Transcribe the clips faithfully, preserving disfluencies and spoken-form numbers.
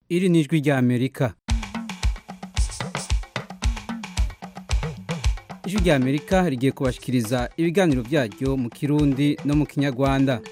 Iri ni ijwi rya Amerika. Ijwi rya Amerika rigiye kubashikiriza ibiganiro byaryo mu Kirundi no mu Kinyarwanda.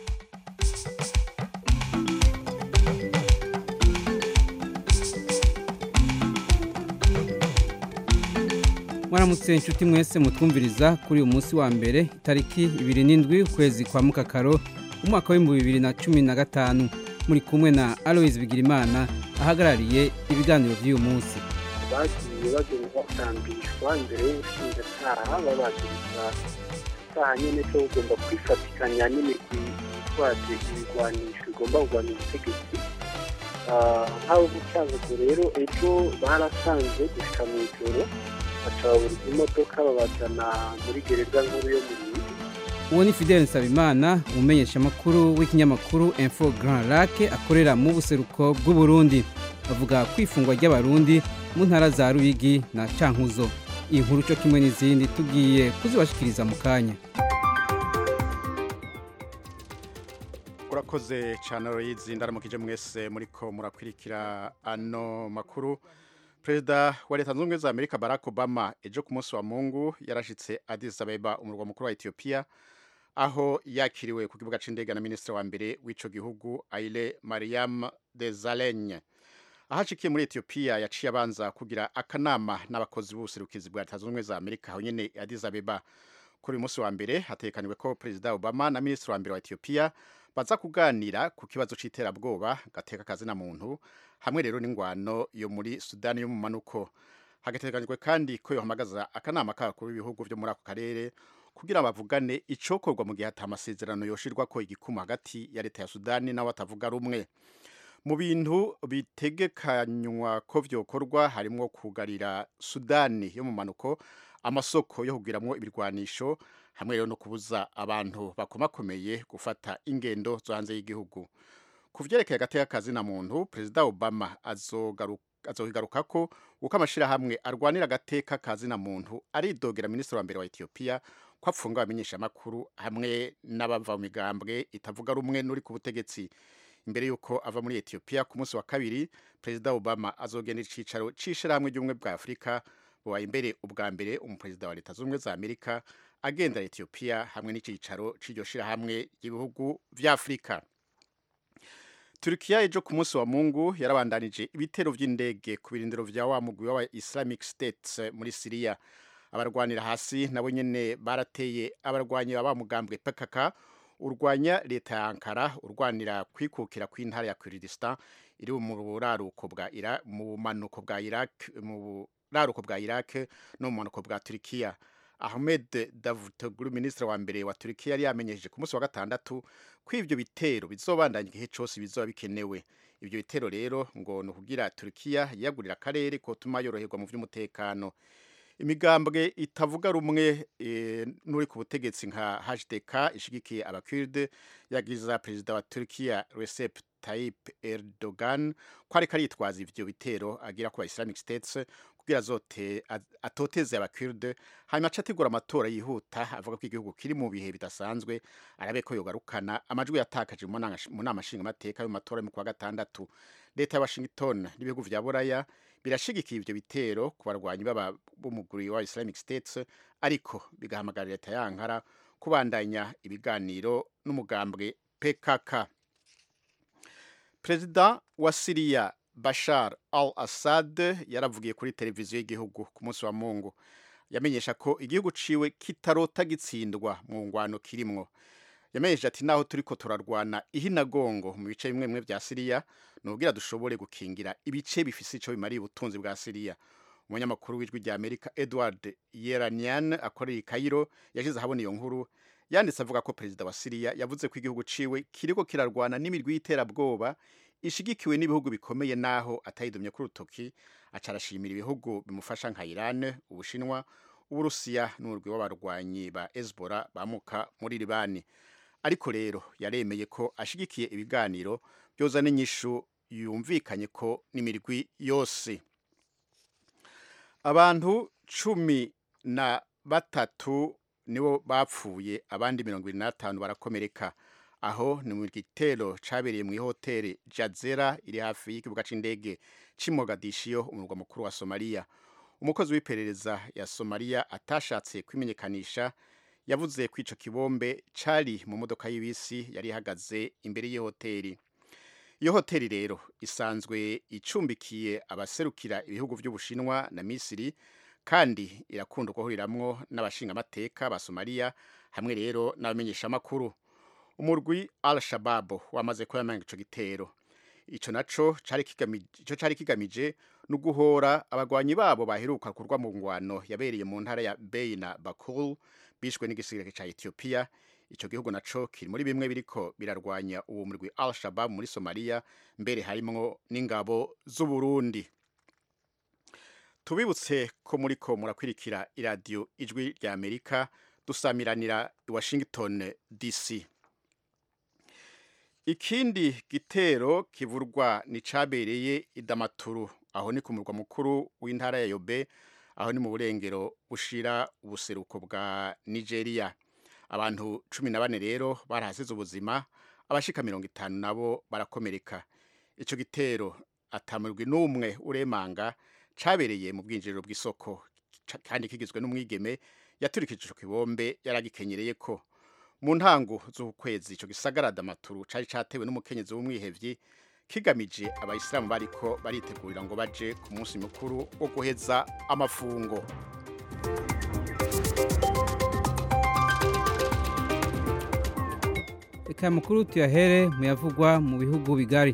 Mwaramutse inshuti mwese mutwumviriza kuri uyu munsi wa mbere itariki ibiri n'indwi ukwezi kwa Mukakaro umwaka w'ibihumbi bibiri na cumi na gatanu. Muri kumwe na Aloise Bigirimana ahagarariye ibiganiro by'uyu munsi. Bagiye bagenda batambishwa imbere y'ubushinjacyaha babashiriza icyaha nyine cyo ugomba kwifatikanya n'imirwi itwaje ibigwanisho igomba kugwanya ubutegetsi. Nk'abo gucyazo rero ejo barasanze gushika mu ijoro bacabura imodoka babajana muri gereza nkuru yo mu Burundi. Uwo ni Fidel Nsabimana umumenyesha makuru w'ikinyamakuru Info Grand Lac akorera mu buseruko bw'u Burundi. Avuga kwifungwa ry'abarundi mu ntara za Ruyigi na Cankuzo. Iyi nkuru cyo kimwe n'izindi tugiye kuzibashikiriza mu kanya. Urakoze cyane Aloise, ndaramukije mwese muriko murakwirikira ano makuru. Perezida wa Leta Zunze Ubumwe za Amerika Barack Obama ejo ku munsi wa Mungu yarashitse Addis Ababa umurwa mukuru wa Ethiopia, aho yakiriwe ku kibuga c'indege na ministre wa mbere w'ico gihugu Haile Mariam Desalegn. Ahashikiye muri Ethiopia yaciye abanza kugira akanama n'abakozi b'ubuserukizi bwa Leta Zunze Ubumwe za Amerika aho nyene Addis Ababa. Kuri uyu munsi wa mbere hatekaniwe ko Perezida Obama na ministre wa mbere wa Ethiopia baza kuganira ku kibazo c'iterabwoba gateka kazi na muntu hamwe rero n'ingwano yo muri Sudani yo mu manuko. Hagateganijwe kandi ko yohamagaza akanama k'abakuru b'ibihugu byo muri ako karere kugira bavugane icokorwa mu gihe atamasezerano yoshirwa ko igikuma hagati ya leta ya Sudani nawe atavuga rumwe. Mu bintu bitegekanywa ko vyokorwa harimo kugarira Sudani yo mu manuko amasoko yo kugiramwo ibirwanisho hamwe rero no kubuza abantu bakomakomeye gufata ingendo zo hanze y'igihugu. Kuvyerekeye agateka kazi na muntu, Perezida Obama azogaruka azohigaruka ko uko amashira hamwe arwanira agateka kazi na muntu aridogera ministre wa mbere wa Ethiopia ko apfunga abamenyesha makuru hamwe n'abava mu migambwe itavuga rumwe nuri ku butegetsi. Imbere yuko ava muri Ethiopia ku munsi wa kabiri, Perezida Obama azogenda icicaro c'ishira hamwe ry'umwe bwa Afrika bo imbere ubwa mbere umuperezida wa Leta Zunze Ubumwe za Amerika agenda Ethiopia hamwe n'icicaro c'iryo shira hamwe y'ibihugu vya Afrika. Turkiya ejo ku munsi wa Mungu yarabandanije ibitero vy'indege ku birindiro vya wa mugwi wa Islamic State muri Syria. Abarwanira hasi nabo nyene barateye abarwanyi baba mugambwe P K K urwanya leta ya Ankara urwanira kwikukira kw'intara ya Kurdistan iri mu buraruko bwa Iraq mu manuko bwa Iraq mu buraruko bwa Iraq no mu manuko bwa Turkiya. Ahmed Davutoglu ministre wa mbere wa Turkiya yari yamenyesheje ku munsi wa gatandatu ko ivyo bitero bizobandanya igihe cyose bizoba bikenewe. Ivyo bitero rero ngo no kugira Turkiya yagurira akarere ko tuma yoroherwa mu vy'umutekano. Imigambwe itavuga rumwe e, nuri ku butegetsi nka H D K ishigikiye abakurde yagiza perezida wa Turkiya Recep Tayyip Erdogan ko ariko aritwaza ivyo bitero agira ku Islamic States kugira zote atoteze abakurde hanyuma acategura amatora yihuta avuga ko igihugu kiri mu bihe bidasanzwe arabe ko yogarukana amajwi yatakaje mu nama nshinga amateka yo matora mu kwa gatandatu. Leta ya Washington n'ibihugu vya Buraya birashigikiye ivyo bitero ku barwanyi baba b'umuguri wa Islamic States, ariko bigahamagarira leta ya Ankara kubandanya ibiganiro n'umugambwe P K K. Perezida wa Syria Bashar al-Assad yaravugiye kuri televiziyo y'igihugu ku munsi wa Mungu. Yamenyesha ko igihugu ciwe kitarota gitsindwa mu ngwano kirimwo. Yamenyesha ati naho turiko turarwana ihinagongo mu bice bimwe bimwe vya Syria nugira dushobore gukingira ibice bifise ico bimariye ubutunzi bwa Syria. Umunyamakuru w'ijwi rya Amerika Edward Yeranian akorera i Cairo yashize ahabona iyo nkuru yanditse avuga ko perezida wa Syria yavuze ko igihugu ciwe kiriko kirarwana n'imirwi y'iterabwoba ishigikiwe n'ibihugu bikomeye naho atayidumye ku rutoki. Acarashimira ibihugu bimufasha nka Iran, Ubushinwa, Uburusiya n'urwi w'abarwanyi ba Hezbollah bamuka muri Libani. Ariko rero yaremeye ko ashigikiye ibiganiro byoza n'inyishu yumvikanye ko n'imirwi yose. Abantu cumi na batatu nibo bapfuye abandi mirongo irindwi na batanu barakomereka. aho ni mu gitero cabereye mu hoteli Jazera iri hafi y'ikibuga c'indege c'i Mogadiscio umurwa mukuru wa Somalia. Umukozi w'iperereza ya Somalia atashatse kwimenyekanisha yavuze ko ico kibombe cari mu modoka y'ibisi yari ihagaze imbere y'iyo hoteli. Iyo hoteli rero isanzwe icumbikiye abaserukira ibihugu vy'Ubushinwa na Misiri kandi irakunda guhuriramwo n'abashingamateka ba Somalia hamwe rero n'abamenyesha makuru. Umurwi Al-Shabaab wamaze kuyamanga ico gitero. Ico naco cari kigamije ico cari kigamije no guhora abagwanyi babo baheruka kurwa mu ngwano yabereye mu ntara ya Beina Bakul bishwe n'igisirikare ca Ethiopia. Ico gihugu naco kiri muri bimwe biriko birarwanya uwo murwi Al-Shabaab muri Somalia, mbere harimwo n'ingabo z'u Burundi. Tubibutse ko muriko murakwirikira iradio Ijwi rya Amerika dusamiranira i Washington D C. Ikindi gitero kivurwa ni cabereye i Damaturu, aho ni ku murwa mukuru w'intara ya Yobe, aho ni mu burengero bushira ubuseruko bwa Nigeria. Abantu cumi na bane rero barahasize ubuzima, abashika mirongo itanu nabo barakomereka. Ico gitero atamurwi n'umwe uremanga cabereye mu bwinjiriro bw'isoko kandi kigizwe n'umwigeme yaturikije ico kibombe yaragikenyereye ko. Mu ntango z'ukwezi ico gisagara Damaturu cari catewe n'umukenyezi w'umwihevyi kigamije abayisilamu bariko baritegurira ngo baje ku munsi mukuru wo guheza amafungo. Eka mukuru tuyahere muyavugwa mu bihugu bigari.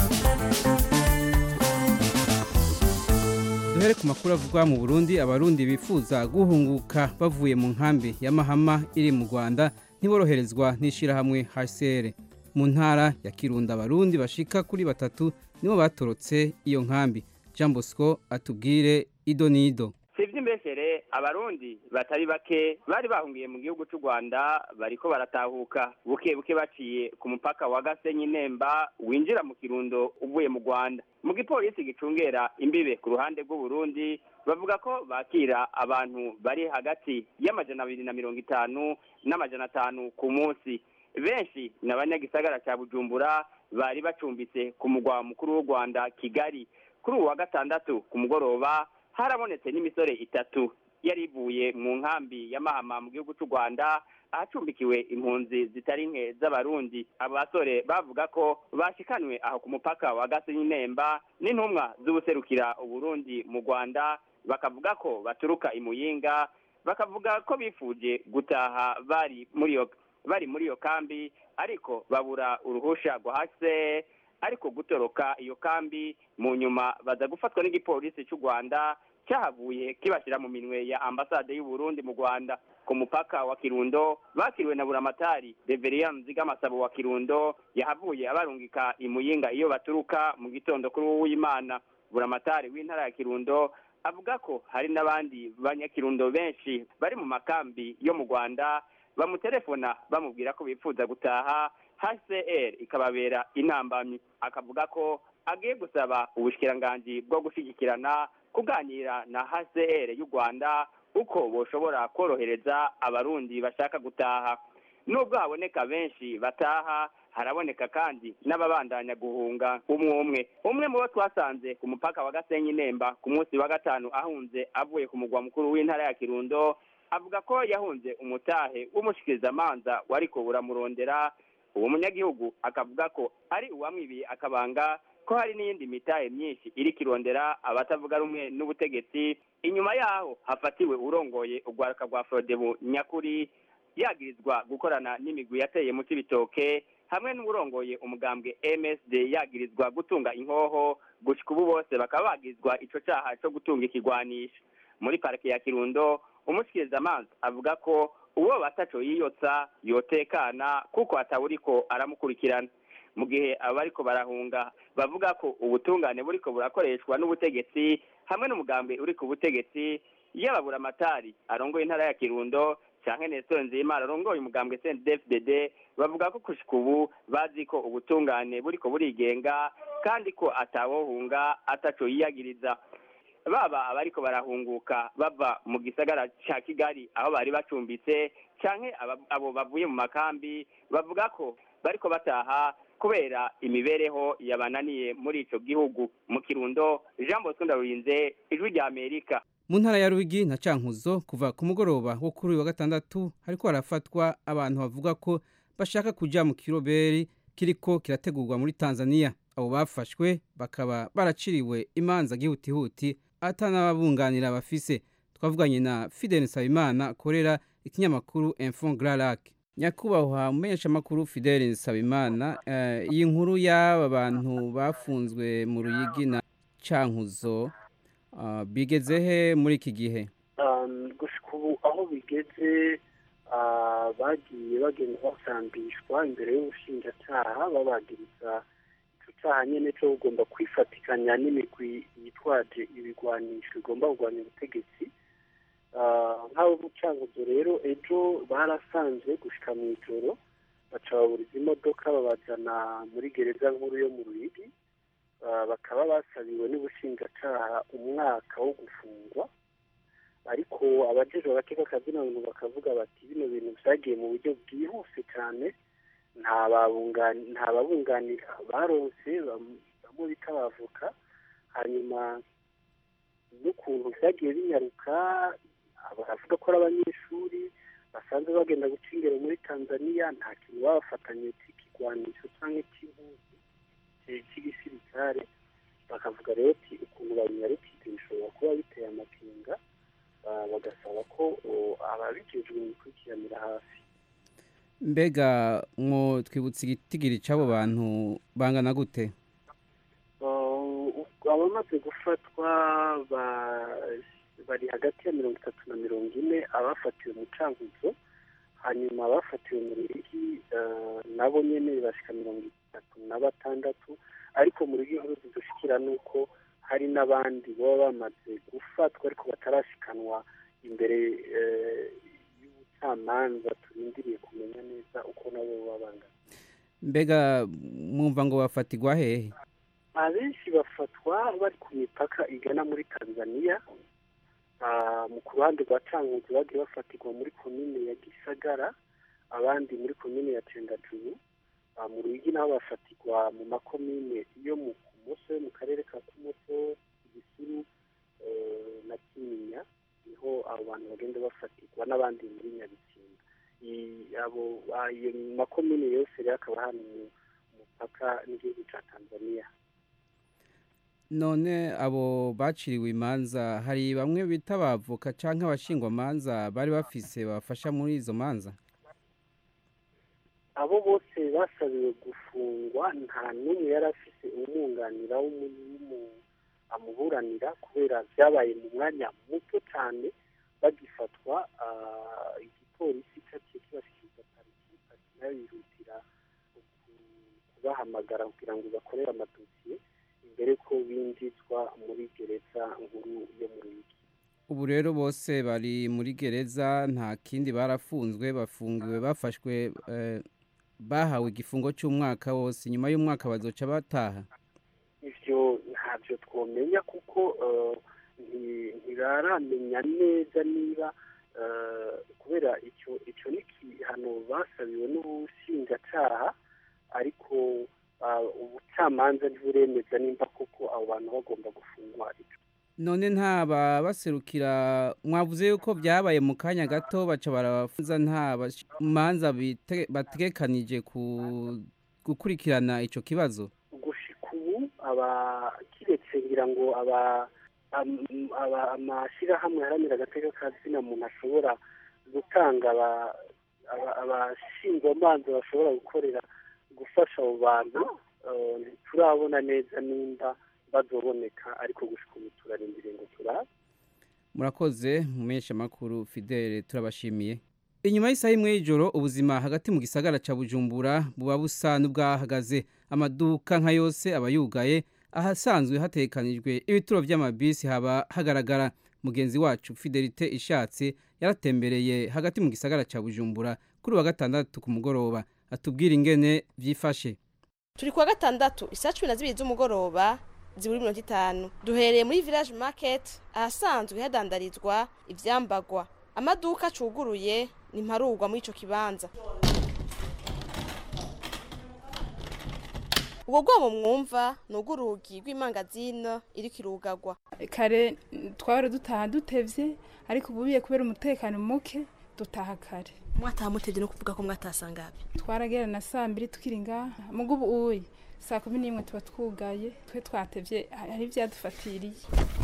Duhere ku makuru avugwa mu Burundi. Abarundi bifuza guhunguka bavuye mu nkambi ya Mahama iri mu Rwanda ntiboroherezwa n'ishirahamwe H C R. Mu ntara ya Kirundo abarundi bashika kuri batatu nibo batorotse iyo nkambi. Jean Bosco atubwire ido nido. Sivyo mbeshere abarundi batari bake bari bahungiye mu gihugu cy'u Rwanda bariko baratahuka buke buke baciye ku mupaka wa Gasenyi Nemba winjira mu Kirundo uvuye mu Rwanda. Mu gipolisi gicungera imbibe ku ruhande rw'u Burundi bavuga ko bakira abantu bari hagati y'amajana abiri na mirongo itanu n'amajana atanu ku munsi. Benshi n'abanyagisagara ca Bujumbura bari bacumbitse ku mugwa mukuru w'u Rwanda Kigali. Kuri uwa gatandatu ku mugoroba harabonetse n'imisore itatu yari ivuye mu nkambi ya Mahama mu gihugu cy'u Rwanda ahacumbikiwe impunzi zitari nke z'abarundi. Abo basore bavuga ko bashikanwe aho ku mupaka wa Gasenyi Nemba n'intumwa z'ubuserukira Uburundi mu Rwanda, bakavuga ko baturuka imuyinga, bakavuga ko bifuje gutaha bari muri yo bari muri yo kambi ariko babura uruhusha rwa H C R, ariko gutoroka iyo kambi mu nyuma baza gufatwa n'igipolisi cy'u Rwanda cyahavuye kibashira mu minwe ya ambasade y'u Burundi mu Rwanda. Ku mupaka wa Kirundo bakiriwe na Buramatari Reverien Nzigamasabo wa Kirundo yahavuye abarungika imuyinga iyo baturuka mu gitondo kuri uw'Imana. Buramatari w'intara ya Kirundo avuga ko hari n'abandi banyakirundo benshi bari mu makambi yo mu Rwanda bamutelefona bamubwira ko bifuza gutaha, H C R ikababera intambamyi. Akavuga ko agiye gusaba ubushikiranganje bwo gushigikirana kuganira na H C R y'u Rwanda uko boshobora korohereza abarundi bashaka gutaha. Nubwo haboneka benshi bataha, haraboneka kandi n'ababandanya guhunga umwe umwe. Umwe mu bo twasanze ku mupaka wa Gasenyi Nemba ku munsi wa gatanu ahunze avuye ku mugwa mukuru w'intara ya Kirundo avuga ko yahunze umutahe w'umushikirizamanza wariko buramurondera. Uwo munyagihugu akavuga ko ari uwamwibiye akabanga ko hari n'iyindi mitahe myinshi iri kirondera abatavuga rumwe n'ubutegetsi. Inyuma yaho hafatiwe urongoye urwaruka rwa Frodebu Nyakuri yagirizwa gukorana n'imigwi yateye mu Cibitoke, hamwe n'urongoye umugambwe M S D yagirizwa gutunga inkoho. Gushika ubu bose bakaba bagizwa ico caha cyo gutunga ikigwanisha. Muri parike ya Kirundo umushikirizamanza avuga ko uwo bataco yiyotsa yotekana kuko atawuriko aramukurikirana. Mu gihe abariko barahunga bavuga ko ubutungane buriko burakoreshwa n'ubutegetsi hamwe n'umugambi uri ku butegetsi, yababura amatari arongoye intara ya Kirundo canke Nestor Nzimana arongoye umugambwe C N D D F D D bavuga ko kushika ubu bazi ko ubutungane buriko burigenga kandi ko atawohunga ataco yiyagiriza. Baba abariko barahunguka bava mu gisagara ca Kigali aho bari bacumbitse canke abo bavuye mu makambi bavuga ko bariko bataha kubera imibereho yabananiye muri ico gihugu. Mu Kirundo, Jean Bosco Ndarurinze, Ijwi rya Amerika. Mu ntara ya Ruyigi na Cankuzo kuva ku mugoroba wo kuri uyu wa gatandatu hariko harafatwa abantu bavuga ko bashaka kuja mu kiroberi kiriko kirategurwa muri Tanzania. Abo bafashwe bakaba baraciriwe imanza gihutihuti atanababunganira bafise. Twavuganye na Fidel Nsabimana akorera ikinyamakuru Info Grand Lac. Nyakubahwa umenyesha makuru Fidel Nsabimana, iyi uh, nkuru y'aba bantu bafunzwe mu Ruyigi na Cankuzo uh, bigeze he muri iki gihe? Um, gushika ubu aho bigeze uh, bagiye bagenda basambishwa imbere y'ubushinjacyaha babagiriza ico cyaha nyene cyo ugomba kwifatikanya n'imigwi yitwaje ibigwanisho igomba kugwanya ubutegetsi. nk'abo Cankuzo rero ejo barasanze gushika mu ijoro baca baburiza imodoka babajana muri gereza nkuru yo mu Ruyigi, bakaba basabiwe n'ubushinjacyaha umwaka wo gufungwa, ariko abajejwe agateka kazina ngo bakavuga bati bino bintu vyagiye mu buryo bwihuse cyane, nta babunganira baronse bamwe bita bavoka, hanyuma n'ukuntu vyagiye binyaruka baravuga ko ari abanyeshuri basanzwe bagenda guca ingero muri Tanzania, nta kintu babafatanye c'ikigwanisho canke c'impuzu c'igisirikare, bakavuga rero ati ukuntu babinyarukije bishobora kuba biteye amakenga, bagasaba ko ababijejwe bikurikiranira hafi. Mbega mwo twibutse igitigiri c'abo bantu bangana gute? Abamaze gufatwa bari hagati ya mirongo itatu na mirongo ine, abafatiwe mu Cankuzo, hanyuma abafatiwe mu Ruyigi nabo nyene bashika mirongo itatu na batandatu, ariko mu Ruyigi nkuru zidushikira nuko hari n'abandi baba bamaze gufatwa ariko batarashikanwa imbere y'ubucamanza, turindiriye kumenya neza uko nabo babangana. Mbega mwumva ngo bafatirwa hehe? Abenshi bafatwa bari ku mipaka igana muri Tanzania, mu kuruhande rwa Cankuzo bagiye bafatirwa muri komine ya Gisagara, abandi muri komine ya Cendajuru, mu Ruyigi naho bafatirwa mu makomine yo mu Kumoso, mu karere ka Kumoso, Gisuru na Kinyinya, niho abo bantu bagenda bafatirwa, n'abandi muri Nyabitsinda. Abo ayo makomine yose rero akaba hano mu mupaka n'igihugu ca Tanzania. None abo baciriwe imanza hari bamwe bita bavoka canke abashingwa manza bari bafise bafasha muri izo manza? Abo bose basabiwe gufungwa, nta n'umwe yari afise umwunganira amuburanira kubera vyabaye mu mwanya muto cyane bagifatwa. Igipolisi cyaciye kibashikiriza pariki, pariki nayo yihutira kubahamagara kugira ngo bakorere amadosiye imbere ko binjizwa muri gereza nkuru yo mu Ruyigi. Ubu rero bose bari muri gereza, nta kindi barafunzwe, bafungiwe bafashwe, eh, bahawe igifungo cy'umwaka wose, nyuma y'umwaka bazoca bataha. Ivyo ntavyo twomenya kuko ntiraramenya neza niba kubera icyo icyo ni igihano basabiwe n'ubushinjacyaha, ariko ubucamanza ntiburemeza nimba koko abo bantu bagomba gufungwa. None ntaba baserukira, mwavuze yuko byabaye mu kanya gato baca barabafunza, nta manza bategekanije gukurikirana ico kibazo? Gushika ubu abakiretse ngira ngo aba amashirahamwe haranira agateka kazina muntu ashobora gutanga abashingwamanza bashobora gukorera gufasha abo bantu, turabona neza nimba bazoboneka, ariko gushika ubu turarindiriye ngo turabe. Murakoze mumenyesha makuru Fidel, turabashimiye. Inyuma y'isaha imwe y'ijoro ubuzima hagati mu gisagara ca Bujumbura buba busa n'ubwahagaze, amaduka nka yose abayugaye, ahasanzwe hatekanijwe ibituro vy'amabisi haba hagaragara. Mugenzi wacu Fidelite Ishatse yaratembereye hagati mu gisagara ca Bujumbura kuri wa gatandatu ku mugoroba, atubwira ingene vyifashe. Turi kwa gatandatu isaa cumi na zibiri z'umugoroba ziburi mirongo itanu, duhereye muri Village Market ahasanzwe hadandarizwa ivyambagwa. Amaduka cuguruye nimparugwa muri ico kibanza. ubwo bwo mwumva nugo urugi rw'imangazino iri kirugagwa kare twari dutaha dutevye ariko ububiye kubera umutekano muke dutaha kare mwataha mutevye no kuvuga ko mwatasangabe twaragera na saa mbiri tukiri ngaha mugo ubu uyi saa kumi n'imwe tuba twugaye twe twatevye hari ivyadufatiriye.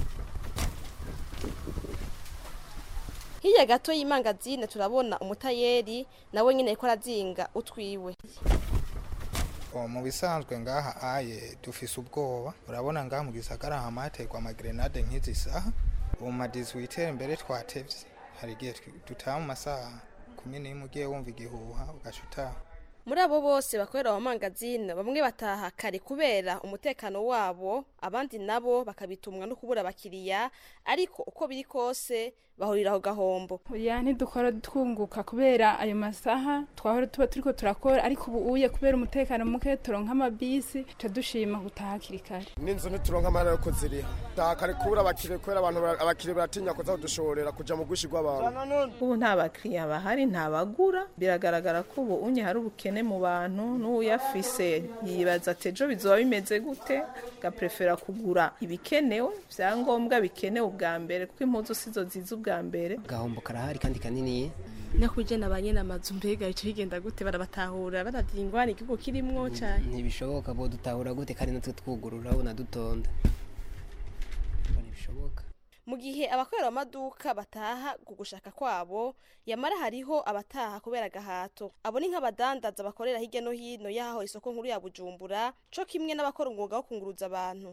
Hirya gato y'imangazine turabona umutayeri nawe nyine ariko arazinga utwiwe. Mu bisanzwe ngaha aye dufise ubwoba urabona ngaha mu gisagara hamaterwa ama grenade nk'izi saha ubu ma dix-huit mbere twatevye hari igihe dutaha mu masaha kumi n'imwe ugiye wumva igihuha ugashuta. Muri abo bose bakorera mu mangazine bamwe bataha kare kubera umutekano wabo abandi nabo bakabitumwa no kubura abakiriya ariko uko biri kose bahurira aho gahombo. Oya ntidukora twunguka kubera ayo masaha twahora tuba turiko turakora ariko ubu uye kubera umutekano muke turonka amabisi tudushima gutaha kirikare. N'inzu nituronka amara yo kuziriha. Takare kubura abakire kubera abantu abakire baratinya kuza kudushorera kuja mu gushi rw'abantu. Ubu nta bakiriya bahari nta bagura biragaragara ko ubu unye hari ubukene mu bantu n'uyafise yibaza tejo bizoba bimeze gute gaprefera kugura ibikenewe vyangombwa bikenewe ubwa mbere kuko impuzu sizo ziza ubwa mbere gahombo karahari kandi kanini nakuje nabanye namazu mbega ico bigenda gute barabatahura baravyingwana igihugu kirimwo cyane ntibishoboka bo dutahura gute kandi natwe twugurura una dutonda ntibishoboka. Mu gihe abakorera amaduka bataha gugushaka kwabo yamara hariho abataha kubera gahato abo ni nk'abadandaza bakorera hirya no hino yaho isoko nkuru ya Bujumbura co kimwe n'abakora umwuga wo kunguruza abantu.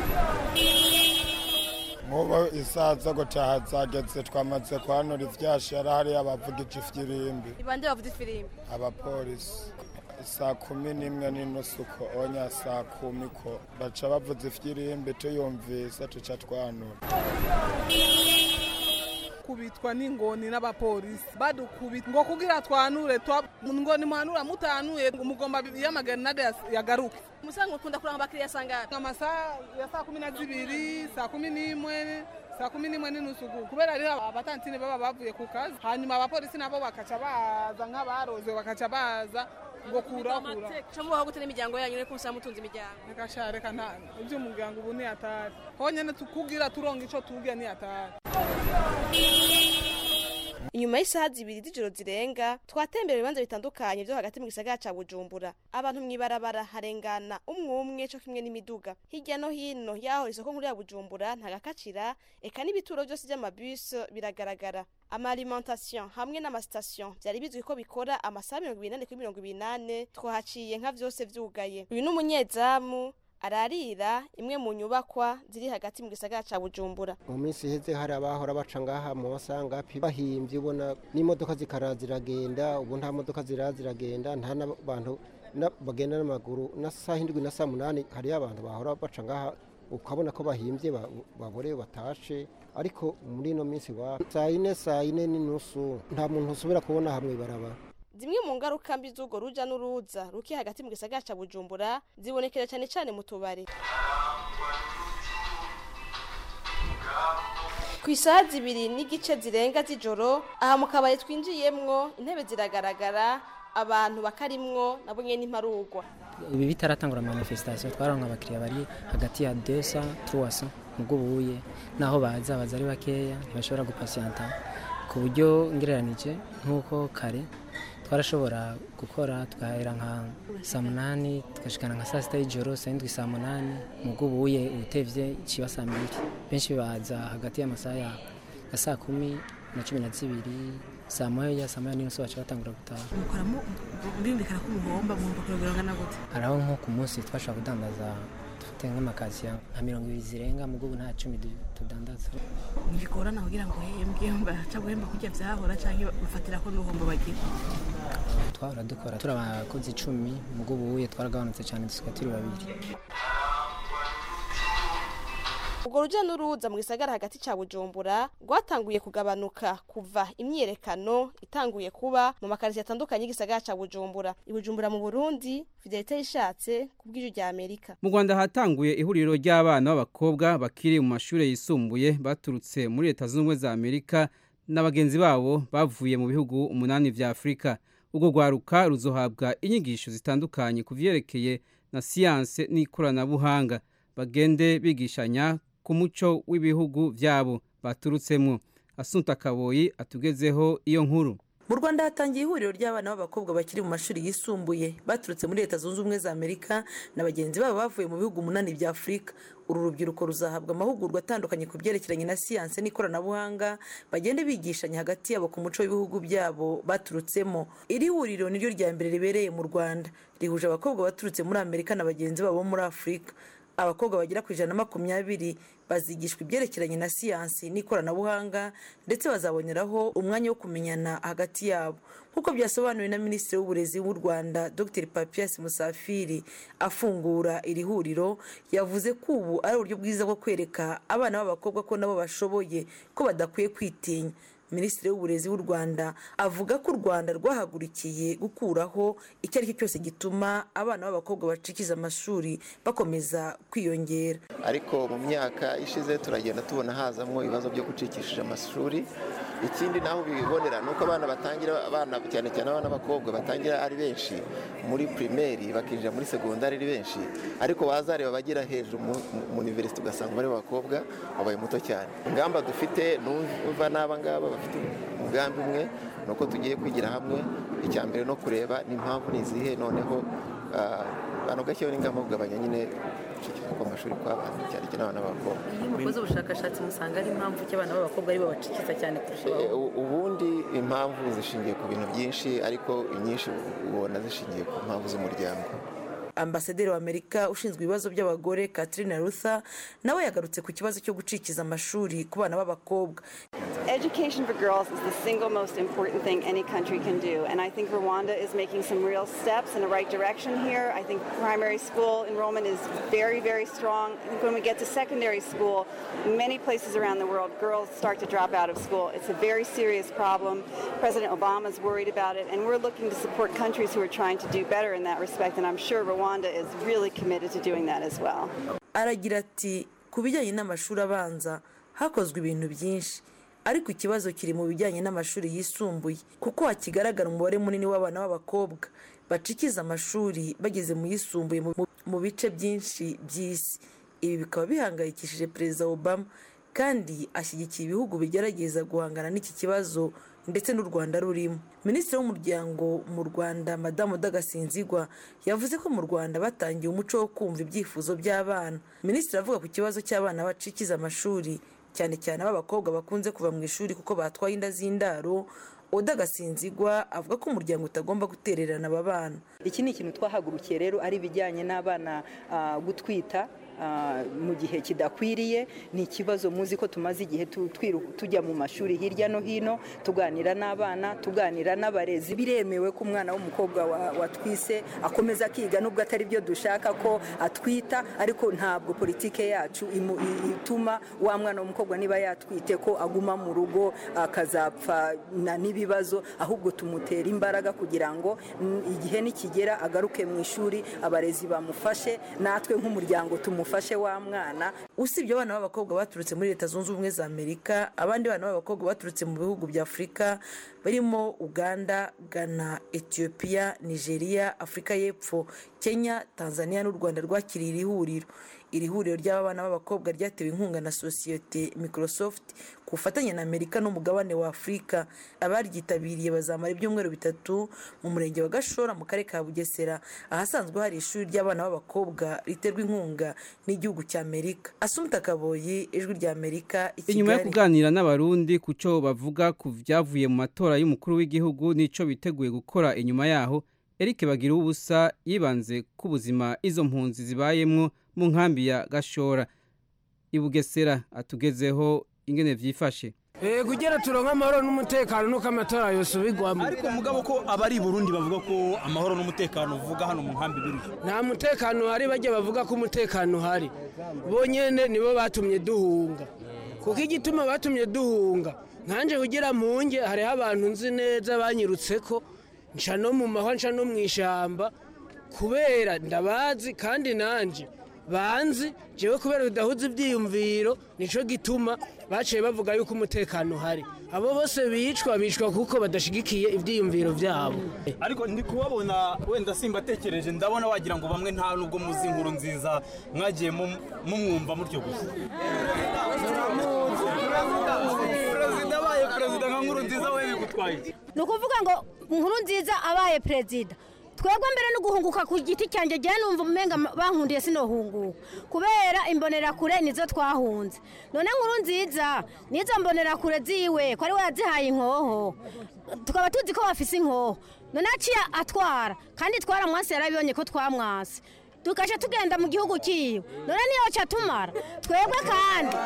Mubo isaza gutaha zageze twamaze kwanura ivyashara hari abavuga ifirimbi. Ibande bavuga ifirimbi. Abapolisi saa kumi n'imwe n'inusu ko onya saa kumi ko baca bavuza ifirimbi tuyumvise tuca twanura. Kubitwa n'ingoni n'abapolisi badukubita ngo kugira twanure ngo ni mwanura mutanuye umugomba y'amagana yagaruka. Musango ukunda kuranga bakiriya sangara amasaha ya saa kumi na zibiri saa kumi n'imwe saa kumi n'imwe n'inusu kubera ari abatantine baba bavuye ku kazi hanyuma abapolisi nabo bakaca baza nk'abaroze bakaca baza ngo kura kura cyo mubaho gute n'imiryango yanyu ne kunsa mutunze imiryango nakashareka nta ibyo umuryango ubu ni atari honyene tukugira turonga ico tugiye ni atari. Inyuma y'isaha zibiri z'ijoro zirenga twatembera ibibanza bitandukanye byo hagati mu gisagara ca Bujumbura abantu mwibarabara harengana umwe umwe cyo kimwe n'imiduga hirya no hino yaho isoko nkuru ya Bujumbura ntagakacira eka n'ibituro byose by'amabus biragaragara. Ama alimentation hamwe n'ama station byari bizwi ko bikora amasaha mirongo inani kuri mirongo inani twahaciye nka vyose vyugaye. Uyu n'umunyezamu ararira imwe mu nyubakwa ziri hagati mu gisagara ca Bujumbura. Mu minsi heze hari abahora baca ngaha mu basanga bahimvye ubona n'imodoka zikaraziragenda ubu nta modoka ziraziragenda nta n'abantu bagenda n'amaguru na saa indwi na saa munani hari abantu bahora baca ngaha ukabona ko bahimvye babore batashe ariko muri no minsi wa saa ine saa ine n'inusu nta muntu usubira kubona hamwe barabara. Zimwe mu ngaruka mbi z'ugo ruja n'uruza ruki hagati mu gisagara ca Bujumbura zibonekera cyane cyane mu tubare. Ku isaha zibiri n'igice zirenga z'ijoro aha mu kabari twinjiyemwo intebe ziragaragara abantu bakarimwo nabo nyene imparugwa. Ibi bitaratangura manifestation twaronka abakiriya bari hagati ya deux cents trois cents mugo buye naho baza baza ari bakeya ntibashobora gupatienta ku buryo ngereranije nkuko kare twarashobora gukora tukahera nka saa munani tukashikana nka saa sita y'ijoro saa indwi saa munani mugo buye utevye ciba saa mbiri benshi baza hagati y'amasaha ya saa kumi na cumi na zibiri saa moya saa moya n'inusu baca batangura gutaha. Mukoramo birindikana ko umuhomba mu bakora ngana gute araho nko ku munsi twashaka kudandaza dufite nk'amakazi nka mirongo ibiri zirenga mugo nta cumi tudandaza. Nibigorana kugira ngo hembwe baca guhemba kujya vyahora canke bafatira ko n'uhombo bagira. Twahora dukora turi abakozi icumi mugo buye twaragabanutse cyane dusigaye turi babiri. Ubwo ruja n'uruza mu gisagara hagati ca Bujumbura rwatanguye kugabanuka kuva imyerekano itanguye kuba mu makarisi atandukanye y'igisagara ca Bujumbura. I Bujumbura mu Burundi Fidelite Ishatse kubw'ijwi rya Amerika. Mu Rwanda hatanguye ihuriro ry'abana b'abakobwa bakiri mu mashure yisumbuye baturutse muri Leta Zunze Ubumwe za Amerika n'abagenzi babo bavuye mu bihugu umunani vya Afrika. Ubwo gwaruka ruzohabwa inyigisho zitandukanye kuvyerekeye na siyanse n'ikoranabuhanga bagende bigishanya ku muco w'ibihugu byabo baturutsemo. Asunta Kaboyi atugezeho iyo nkuru. Mu Rwanda hatangiye ihuriro ry'abana b'abakobwa bakiri mu mashuri yisumbuye baturutse muri Leta Zunze Ubumwe za Amerika na bagenzi babo bavuye mu bihugu umunani bya Afurika. Uru rubyiruko ruzahabwa amahugurwa atandukanye ku byerekeranye na siyanse n'ikoranabuhanga bagende bigishanya hagati yabo ku muco w'ibihugu byabo baturutsemo. Iri huriro niryo rya mbere ribereye mu Rwanda, rihuje abakobwa baturutse muri Amerika na bagenzi babo muri Afurika. Abakobwa bagera ku ijana na makumyabiri bazigishwa ibyerekeranye na siyansi n'ikoranabuhanga ndetse bazaboneraho umwanya wo kumenyana hagati yabo, nk'uko byasobanuwe na Minisitiri w'Uburezi w'u Rwanda Dr Papias Musafiri afungura iri huriro. Yavuze ko ubu ari uburyo bwiza bwo kwereka abana b'abakobwa ko nabo bashoboye, ko badakwiye kwitinya. Minisitiri w'Uburezi w'u Rwanda avuga ko u Rwanda rwahagurikiye gukuraho icyo ari cyo cyose gituma abana b'abakobwa bacikiza amashuri bakomeza kwiyongera. Ariko mu myaka ishize turagenda tubona hazamwo ibibazo byo gucikishije amashuri. Ikindi naho bibonera nuko abana batangira abana cyane cyane abana b'abakobwa batangira ari benshi muri primaire bakinjira muri secondary ari benshi, ariko bazareba bagira hejuru mu university ugasanga bari abakobwa babaye muto cyane. Ingamba dufite numva naba ngaba bafite umugambi umwe nuko tugiye kwigira hamwe, icyambere no kureba n'impamvu nizihe, noneho abantu gashyeho n'ingamba kugabanya nyine ku mashuri kw'abana cyane cyane abana b'abakobwa. Iyo mukoze ubushakashatsi musanga ari impamvu ki abana b'abakobwa ari bo bacikiza cyane kurusha abahungu? Ubundi impamvu zishingiye ku bintu byinshi, ariko inyinshi ubona zishingiye ku mpamvu z'umuryango. Ambasaderi wa Amerika ushinzwe ibibazo by'abagore Catherine Ruther nawe yagarutse ku kibazo cyo gucikiza amashuri ku bana b'abakobwa. Education for girls is the single most important thing any country can do, and I think Rwanda is making some real steps in the right direction here. I think primary school enrollment is very, very strong. I think when we get to secondary school, many places around the world, girls start to drop out of school. It's a very serious problem. President Obama is worried about it, and we're looking to support countries who are trying to do better in that respect, and I'm sure Rwanda is really committed to doing that as well. Aragira ati ku bijyanye n'amashuri abanza hakozwe ibintu byinshi, ariko ikibazo kiri mu bijyanye n'amashuri yisumbuye kuko hakigaragara umubare munini w'abana b'abakobwa bacikiza amashuri bageze mu yisumbuye mu bice byinshi by'isi. Ibi bikaba bihangayikishije Perezida Obama kandi ashyigikiye ibihugu bigerageza guhangana n'iki kibazo ndetse n'u Rwanda rurimo. Minisitiri w'umuryango mu Rwanda Madamu Dagasinzigwa yavuze ko mu Rwanda batangiye umuco wo kumva ibyifuzo by'abana. Minisitiri avuga ku kibazo cy'abana bacikiza amashuri cyane cyane ab'abakobwa bakunze kuva mu ishuri kuko batwaye inda z'indaro. Odagasinzigwa avuga ko umuryango utagomba gutererana aba bana. Iki ni ikintu twahagurukiye rero ari bijyanye n'abana uh, gutwita mu gihe kidakwiriye. Ni ikibazo muzi ko tumaze igihe tujya mu mashuri hirya no hino tuganira n'abana, tuganira n'abarezi. Biremewe ko umwana w'umukobwa watwise akomeza akiga nubwo atari byo dushaka ko atwita, ariko ntabwo politike yacu ituma wa mwana w'umukobwa niba yatwite ko aguma mu rugo akazapfa n'ibibazo, ahubwo tumutera imbaraga kugira ngo igihe nikigera agaruke mu ishuri, abarezi bamufashe, natwe nk'umuryango tumu ufashe wa mwana. Usibye abana b'abakobwa baturutse muri Leta Zunze Ubumwe za Amerika, abandi bana b'abakobwa baturutse mu bihugu bya Afurika barimo Uganda, Ghana, Ethiopia, Nigeria, Afurika y'Epfo, Kenya, Tanzania n'u Rwanda rwakiriye iri huriro. Iri huriro ry'abana b'abakobwa ryatewe inkunga na sosiyete Microsoft ku bufatanye na Amerika n'umugabane wa Afurika. Abaryitabiriye bazamara ibyumweru bitatu mu murenge wa Gashora mu karere ka Bugesera, ahasanzwe hari ishuri ry'abana b'abakobwa riterwa inkunga n'igihugu cya Amerika. Asumta Kaboyi, Ijwi rya Amerika, i Kigali. Inyuma yo kuganira n'abarundi ku cyo bavuga ku byavuye mu matora y'umukuru w'igihugu n'ico biteguye gukora inyuma yaho, Eric Bagiruwubusa yibanze ku buzima izo mpunzi zibayemwo mu nkambi ya Gashora i Bugesera. Atugezeho ingene vyifashe. Eh kugera turonka amahoro n'umutekano nuko amatora yose bigwamo. Ariko mugabo ko abari Burundi bavuga ko amahoro n'umutekano uvuga hano mu nkambi biri. Nta mutekano hari, bajye bavuga ko umutekano hari. Bonyene nibo batumye duhunga. Kuko igituma batumye duhunga, nkanje kugira mpunge hari abantu nzi neza banyirutseko nca no mu mahwa nca no mwishamba kubera ndabazi, kandi nanje banzi jewe kubera udahuza ivyiyumviro nico gituma baciye bavuga yuko umutekano uhari abo bose bicwa bicwa kuko badashigikiye ivyiyumviro vyabo ariko ndi kubabona wenda simbatekereje ndabona wagira ngo bamwe nta nubwo muzi inkuru nziza mwagiye mumwumva mutyo gusa perezida abaye perezida nka nkuru nziza wewe gutwaye ni ukuvuga ngo nkuru nziza abaye perezida twebwe mbere no guhunguka ku giti cyanjye jya numva umenga bankundiye sinohunguka kubera imbonera kure nizo twahunze none nkuru nziza nizo mbonera kure ziwe ko ari we yazihaye inkoho tukaba tuzi ko bafise inkoho none aciye atwara kandi twara mwasi yarabibonye ko twamwase tukaje tugenda mu gihugu kiwe none niyo cha tumara twebwe kandi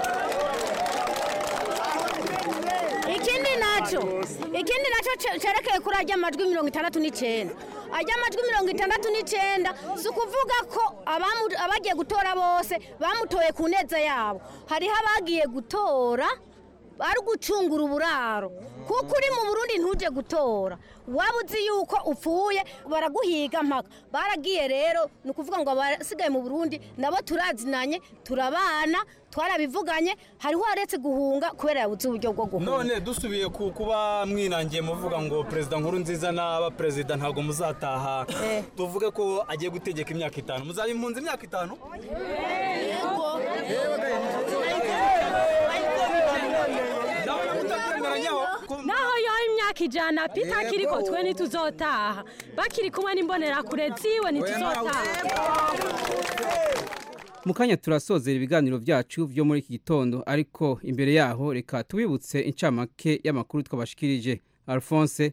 ikindi naco ikindi naco cerekeye kuri ajya amajwi mirongo itandatu n'icenda ajya amajwi mirongo itandatu n'icenda si ukuvuga ko abagiye gutora bose bamutoye ku neza yabo hariho abagiye gutora bari gucungura uburaro kuko uri mu Burundi ntuje gutora waba uzi yuko upfuye baraguhiga mpaka baragiye rero ni ukuvuga ngo abasigaye mu Burundi nabo turazinanye turabana twarabivuganye hariho aretse guhunga kubera yabuze uburyo bwo guhunga none dusubiye ku kuba mwinangiye muvuga ngo perezida nkuru nziza n'aba perezida ntago muzataha tuvuge ko agiye gutegeka imyaka itanu muzaba impunzi imyaka itanu yego naho yoha imyaka ijana pita kiriko twe ntituzotaha bakiri kumwe n'imbonera kure ziwe ntituzotaha Mukanya turasozera ibiganiro byacu byo muri iki gitondo ariko imbere yaho reka tubibutse incamake y'amakuru twabashikirije Alphonse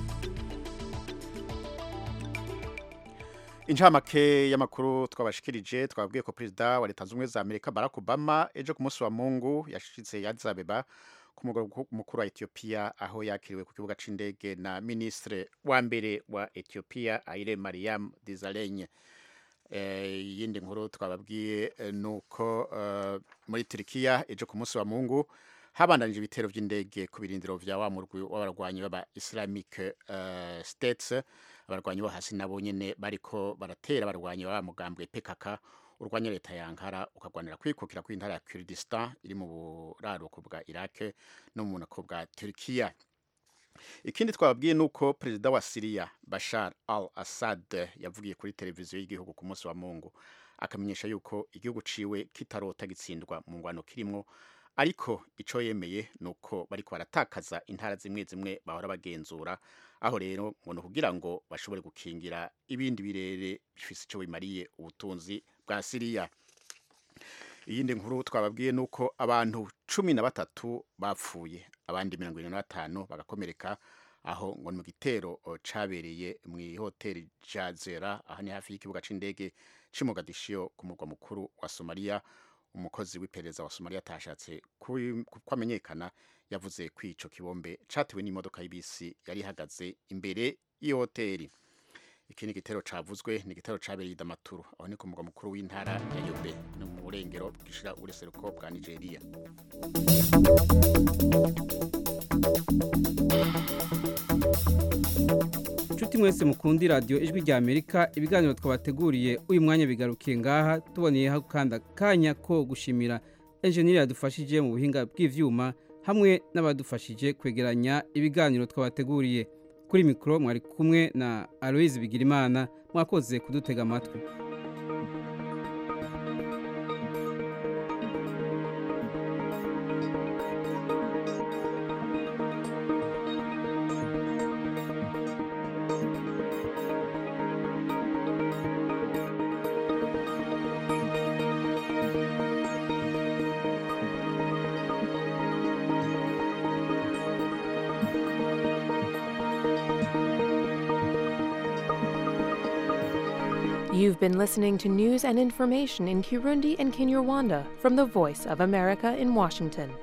Incamake y'amakuru twabashikirije twabwiye ko president wa Leta Zunze za Amerika Barack Obama ejo ku munsi wa Mungu yashitse ya Addis Abeba ku mugwa mukuru wa Ethiopia aho yakiriwe ku kibuga c'indege na ministre wa mbere wa Ethiopia Haile Mariam Desalegn. Yindi nkuru twababwiye nuko muri Turkiya ejo ku munsi wa Mungu habandanije ibitero by'indege ku birindiro vya wa murwi w'abarwanyi baba Islamic States abarwanyi bo hasi nabo nyene bariko baratera abarwanyi baba mugambwe P K K urwanya leta ya Ankara ukagwanira kwikukira kw'intara ya Kurdistan iri mu buraruko bwa Iraq no mu bunako bwa Turkiya. Ikindi twababwiye nuko perezida wa Syria Bashar al-Assad yavugiye kuri televiziyo y'igihugu ku munsi wa Mungu akamenyesha yuko igihugu ciwe kitarota gitsindwa mu ngwano kirimwo ariko ico yemeye nuko bariko baratakaza intara zimwe zimwe bahora bagenzura aho rero ngo kugira ngo bashobore gukingira ibindi birere bifise ico bimariye ubutunzi bwa Syria. Iyindi nkuru twababwiye nuko abantu cumi na batatu bapfuye abandi mirongo ine na batanu bagakomereka aho ngo mu gitero cabereye mu hoteli Jazera aho ni hafi y'ikibuga c'indege ci Mogadiscio ku murwa mukuru wa Somalia. Umukozi w'iperereza wa Somalia atashatse kwamenyekana yavuze ko ico kibombe catewe n'imodoka y'ibisi yari ihagaze imbere y'iyo hoteli. Ikindi gitero cavuzwe ni gitero cabereye Damaturu aho ni ku murwa mukuru w'intara ya Yobe no mu burengero bwishira ureseruko bwa Nigeria. Chuti mwese mukundi radio ijwi rya Amerika ibiganiro twabateguriye uyu mwanya bigarukiye ngaha tuboneye hakanda kanya ko gushimira engineer yadufashije mu buhinga bw'ivyuma hamwe n'abadufashije kwegeranya ibiganiro twabateguriye. Kuri mikro mwari kumwe na Aloise Bigirimana mwakoze kudutega amatwi. You've been listening to news and information in Kirundi and Kinyarwanda from the Voice of America in Washington.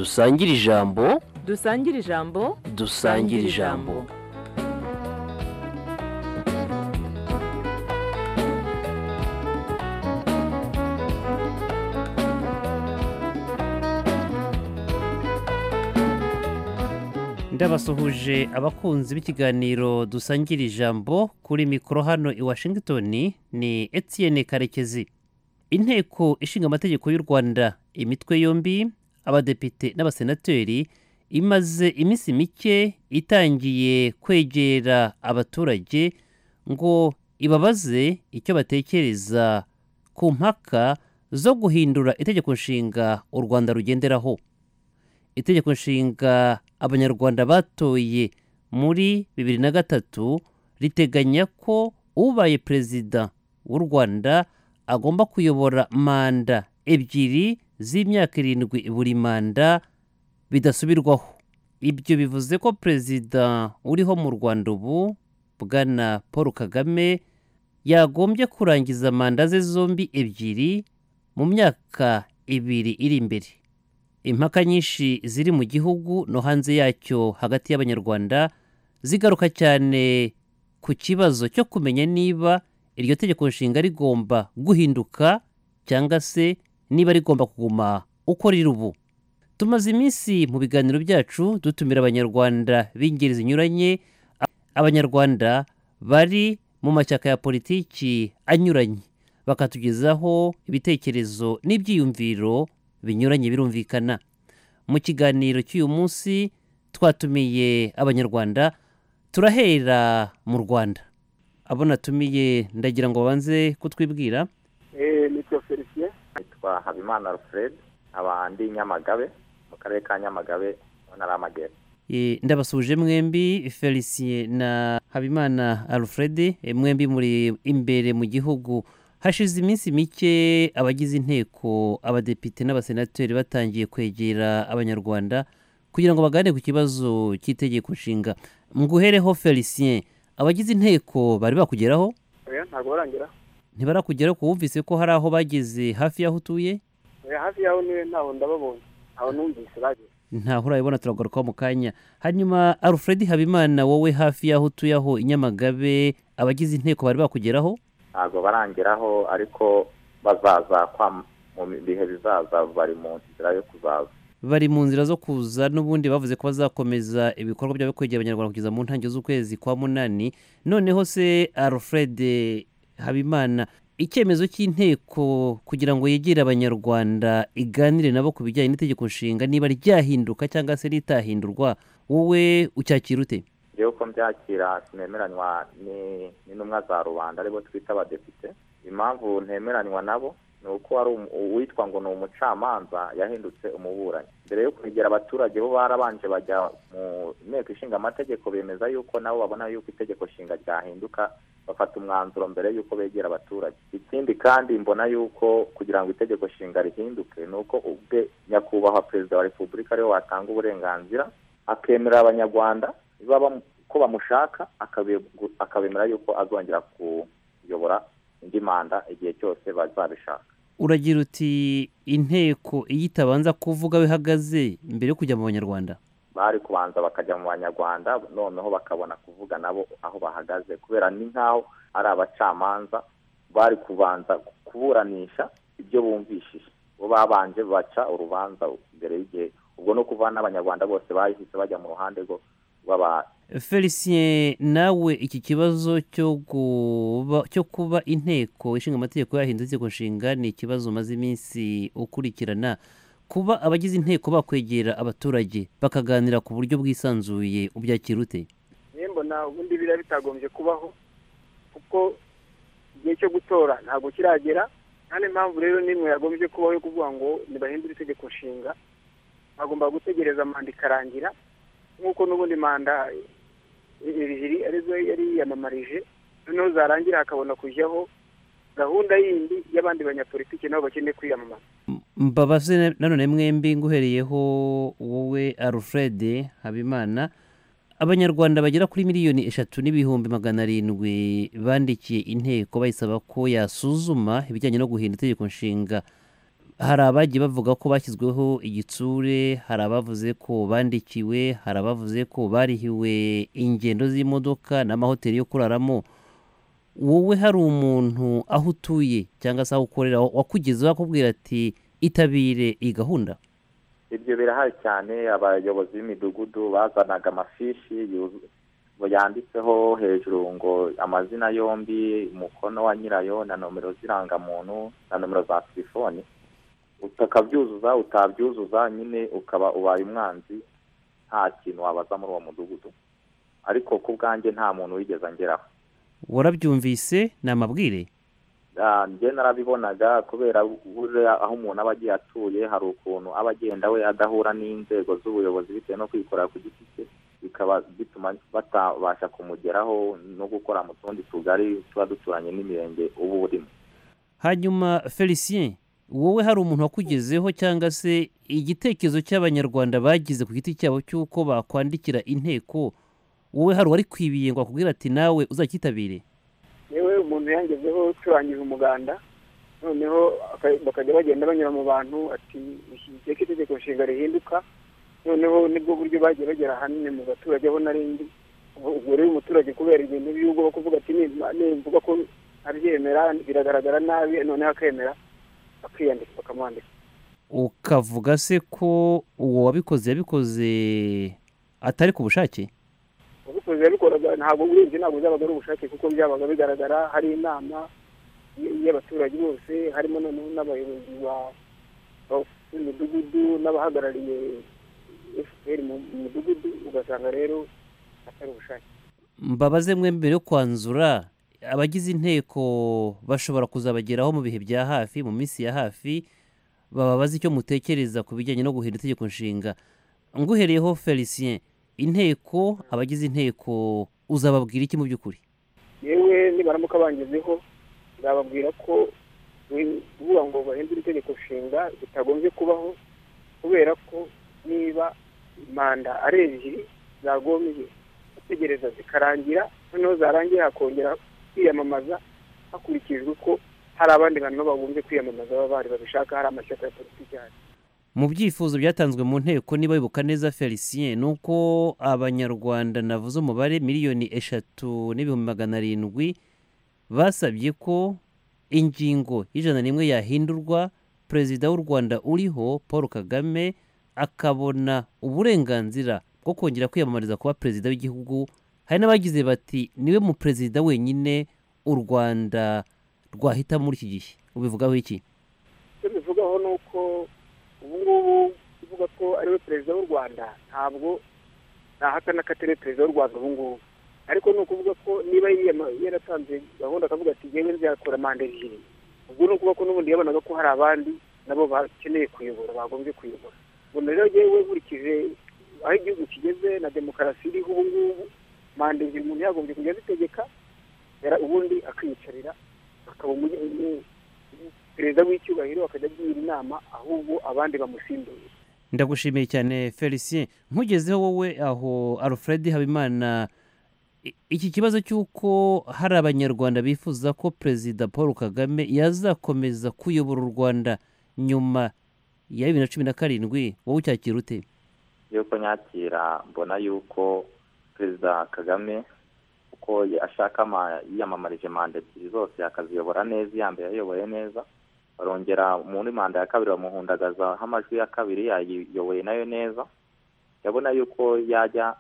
dusangire ijambo dusangire ijambo dusangire ijambo ndabasuhuje abakunzi b'ikiganiro dusangira ijambo kuri mikoro hano i Washington ni Etienne Karekezi. Inteko ishinga amategeko y'u Rwanda imitwe yombi abadepite n'abasenateri imaze iminsi mike itangiye kwegera abaturage ngo ibabaze icyo batekereza ku mpaka zo guhindura itegeko nshinga u Rwanda rugenderaho. Itegeko nshinga abanyarwanda batoye muri bibiri na gatatu riteganya ko ubaye perezida w'u Rwanda agomba kuyobora manda ebyiri z'imyaka irindwi buri manda bidasubirwaho. Ibyo bivuze ko perezida uriho mu Rwanda ubu bwana Paul Kagame yagombye kurangiza manda ze zombi ebyiri mu myaka ibiri iri imbere. Impaka nyinshi ziri mu gihugu no hanze yacyo hagati y'abanyarwanda zigaruka cyane ku kibazo cyo kumenya niba iryo tegeko nshinga rigomba guhinduka cyangwa se niba rigomba kuguma uko riri ubu. Tumaze iminsi mu biganiro byacu dutumira abanyarwanda b'ingeri zinyuranye, abanyarwanda bari mu mashyaka ya politiki anyuranye, bakatugezaho ibitekerezo n'ibyiyumviro binyuranye birumvikana. Mu kiganiro cy'uyu munsi twatumiye abanyarwanda, turahera mu Rwanda. Abo natumiye ndagira ngo babanze kutwibwira. Eh nitwa Felicien, nitwa Habimana Alfred, abandi Nyamagabe mu karere ka Nyamagabe mu ntara y'Amajyepfo. E, ndabasuje mwembi Felicien na Habimana Alfred, e, mwembi muri imbere mu gihugu. Hashize iminsi mike abagize inteko abadepite n'abasenateri batangiye kwegera abanyarwanda kugira ngo bagane ku kibazo cy'itegeko nshinga. Nguhereho Felicien, abagize inteko bari bakugeraho? Oya ntago barangira. Ntibarakugeraho ko wumvise ko hari aho bageze hafi y'aho utuye? Oya hafi y'aho niwe ntaho ndababonye. Aho numvise bageze. Ntaho urabibona turagaruka mu kanya. Hanyuma Alfred Habimana, wowe hafi y'aho utuye aho i Nyamagabe abagize inteko bari bakugeraho? Ntago barangeraho ariko bazaza kwa mu bihe bizaza, bari mu nzira yo kuzaza. Bari mu nzira zo kuza, n'ubundi bavuze ko bazakomeza ibikorwa byabo kwegera abanyarwanda kugeza mu ntangiriro z'ukwezi kwa munani. Noneho se Alfred Habimana, icyemezo cy'inteko kugira ngo yegere abanyarwanda iganire nabo ku bijyanye n'itegeko nshinga niba ryahinduka cyangwa se ritahindurwa, wowe ucyakira ute? Jewe uko mbyakira sinemeranywa n'intumwa za rubanda aribo twita abadepite. Impamvu ntemeranywa nabo ni uko ari uwitwa ngo ni umucamanza yahindutse umuburanyi. Mbere yo kwegera abaturage bo barabanje bajya mu nteko ishinga amategeko bemeza yuko nabo babona yuko itegeko nshinga ryahinduka, bafata umwanzuro mbere yuko begera abaturage. Ikindi kandi mbona yuko kugira ngo itegeko nshinga rihinduke ni uko ubwe nyakubahwa perezida wa repubulika ariwe watanga uburenganzira akemerera abanyarwanda baba ko bamushaka akabemera yuko azongera kuyobora indi manda igihe cyose bazabishaka. Uragira uti inteko iyitabanza kuvuga we hagaze mbere yo kujya mu banyarwanda? Bari kubanza bakajya mu banyarwanda noneho bakabona kuvuga nabo aho bahagaze, kubera ni nkaho ari abacamanza bari kubanza kuburanisha ibyo bumvishije. Bo babanje baca urubanza mbere y'igihe, ubwo no kuvana abanyarwanda bose bahise bajya mu ruhande rwo baba. Felicien, nawe iki kibazo cyo kuba cyo kuba inteko ishinga amategeko yahindutse itegeko nshinga ni ikibazo umaze iminsi ukurikirana. Kuba abagize inteko bakwegera abaturage bakaganira ku buryo bwisanzuye, ubyakira ute? Mbona ubundi bira bitagombye kubaho kuko igihe cyo gutora ntabwo kiragera, kandi impamvu rero nimwe yagombye kubaho yo kuvuga ngo nibahindura itegeko nshinga, bagomba gutegereza manda ikarangira nk'uko n'ubundi manda ebyiri arizo yari yiyamamarije, noneho zarangira hakabona kujyaho gahunda yindi y'abandi banyapolitiki nabo bakeneye kwiyamamaza. Mbabaze nanone mwembi nguhereyeho wowe Alfred Habimana, abanyarwanda bagera kuri miliyoni eshatu n'ibihumbi magana arindwi bandikiye inteko bayisaba ko yasuzuma ibijyanye no guhindura itegeko nshinga. hari abagiye bavuga ko bashyizweho igitsure, hari abavuze ko bandikiwe, hari abavuze ko barihiwe ingendo z'imodoka n'amahoteli yo kuraramo. Wowe hari umuntu aho utuye cyangwa se aho ukorera wakugezeho akubwira ati itabire iyi gahunda? Ibyo birahari cyane. Abayobozi b'imidugudu bazanaga amafishi yanditseho hejuru ngo amazina yombi, umukono wa nyirayo na nomero z'irangamuntu na nomero za telefoni. Utakabyuzuza utabyuzuza nyine ukaba ubaye umwanzi, nta kintu wabaza muri uwo mudugudu. Ariko ku bwanjye nta muntu wigeze angeraho. Warabyumvise ni amabwire? Njye narabibonaga kubera buje aho umuntu aba agiye atuye hari ukuntu aba agenda we adahura n'inzego z'ubuyobozi bitewe no kwikorera ku giti cye, bikaba bituma batabasha kumugeraho no gukora mu tundi tugari tuba duturanye n'imirenge ubu burimo. Hanyuma Felicien, wowe hari umuntu wakugezeho cyangwa se igitekerezo cy'abanyarwanda bagize ku giti cyabo cy'uko bakwandikira inteko, wowe hari wari kwibiye ngo akubwira ati nawe uzakitabire? Yewe umuntu yangezeho turangije umuganda, noneho bakajya bagenda banyura mu bantu ati ishyigikiye ko itegeko nshinga rihinduka, noneho nibwo buryo bagiye bagera ahanini mu baturage aho narindi. Ubwo rero umuturage kubera ibintu by'ubwo kuvuga ati nimvuga ko abyemera biragaragara nabi, noneho akemera akiyandika bakamwandika. Ukavuga se ko uwo wabikoze yabikoze atari ku bushake? Ubikoze yabikoraga ntabwo urinzi ntabwo byabaga ari ubushake kuko byabaga bigaragara hari inama y'abaturage bose, harimo n'abayobozi b'imidugudu n'abahagarariye F P R mu midugudu, ugasanga rero atari ubushake. Mbabaze mwe mbere yo kwanzura, abagize inteko bashobora kuzabageraho mu bihe bya hafi, mu minsi ya hafi, bababaza icyo mutekereza ku bijyanye no guhindura itegeko nshinga. Nguhereyeho Felicien, inteko abagize inteko uzababwira iki mu by'ukuri? Yewe nibaramuka bangezeho nzababwira ko kuvuga ngo bahindure itegeko nshinga bitagombye kubaho, kubera ko niba manda ari ebyiri zagombye gutegereza zikarangira, noneho zarangiye hakongera kwiyamamaza hakurikijwe ko hari abandi bantu bagombye kwiyamamaza baba bari babishaka, hari amashyaka ya politiki ahari. Mu byifuzo byatanzwe mu nteko niba bibuka neza Felicien, nuko abanyarwanda navuze umubare miliyoni eshatu n'ibihumbi magana arindwi basabye ko ingingo y'ijana n'imwe yahindurwa, perezida w'u Rwanda uriho Paul Kagame akabona uburenganzira bwo kongera kwiyamamariza kuba perezida w'igihugu. Hari n'abagize bati niwe mu perezida wenyine u Rwanda rwahita muri iki gihe. Ubivugaho iki? Bivugaho nuko ubu ngubu uvuga ko ariwe perezida w'u Rwanda ntabwo nahakana ko atari perezida w'u Rwanda ubu ngubu, ariko ni ukuvuga ko niba yaratanze gahunda akavuga ati ngewe nzakora manda ebyiri, ubwo ni ukuvuga ko n'ubundi yabonaga ko hari abandi nabo bakeneye kuyobora, bagombye kuyobora. Ubwo rero ngewe nkurikije aho igihugu kigeze na demokarasi iriho ubu ngubu, manda ebyiri umuntu yagombye kujya azitegeka ubundi akiyicarira akaba perezida w'icyubahiro, akajya agira inama ahubwo abandi bamusimbuye. Ndagushimiye cyane Felicien. Nkugezeho wowe aho Alfred Habimana, iki kibazo cy'uko hari abanyarwanda bifuza ko perezida Paul Kagame yazakomeza kuyobora u Rwanda nyuma ya bibiri na cumi na karindwi, wowe ucyakira ute? Yuko nyakira mbona yuko perezida Kagame uko ashaka yiyamamarije manda ebyiri zose akaziyobora neza, iya mbere yayoboye neza, barongera muri manda ya kabiri bamuhundagaza amajwi ya kabiri yayiyoboye nayo neza. Yabona yuko yajya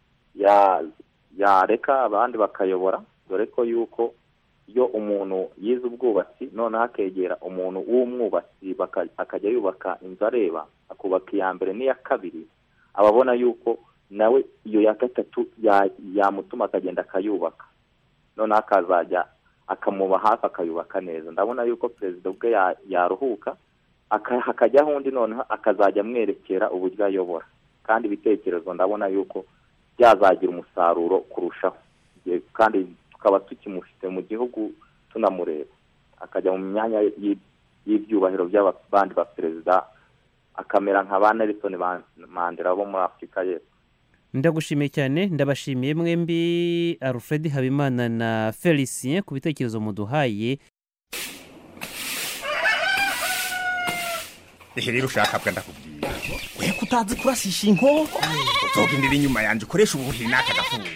yareka abandi bakayobora, dore ko yuko iyo umuntu yize ubwubatsi noneho akegera umuntu w'umwubatsi akajya yubaka inzu areba, akubaka iya mbere n'iya kabiri, ababona yuko nawe iyo ya gatatu yamutuma akagenda akayubaka, noneho akazajya akamuba hafi akayubaka neza. Ndabona yuko perezida ubwe yaruhuka hakajyaho undi noneho akazajya amwerekera uburyo ayobora, kandi ibitekerezo ndabona yuko byazagira umusaruro kurushaho, kandi tukaba tukimufite mu gihugu tunamureba, akajya mu myanya y'ibyubahiro by'abandi ba perezida, akamera nka ba Nelson Mandela bo muri Afurika y'Epfo. Ndagushimiye cyane, ndabashimiye mwembi Alfred Habimana na Felicien ku bitekerezo muduhaye. ehe rero ushaka bwa ndakubwira we kutazi kurasisha inkoko uzogendera inyuma yanje ukoresha ubuhiri n'akagafuka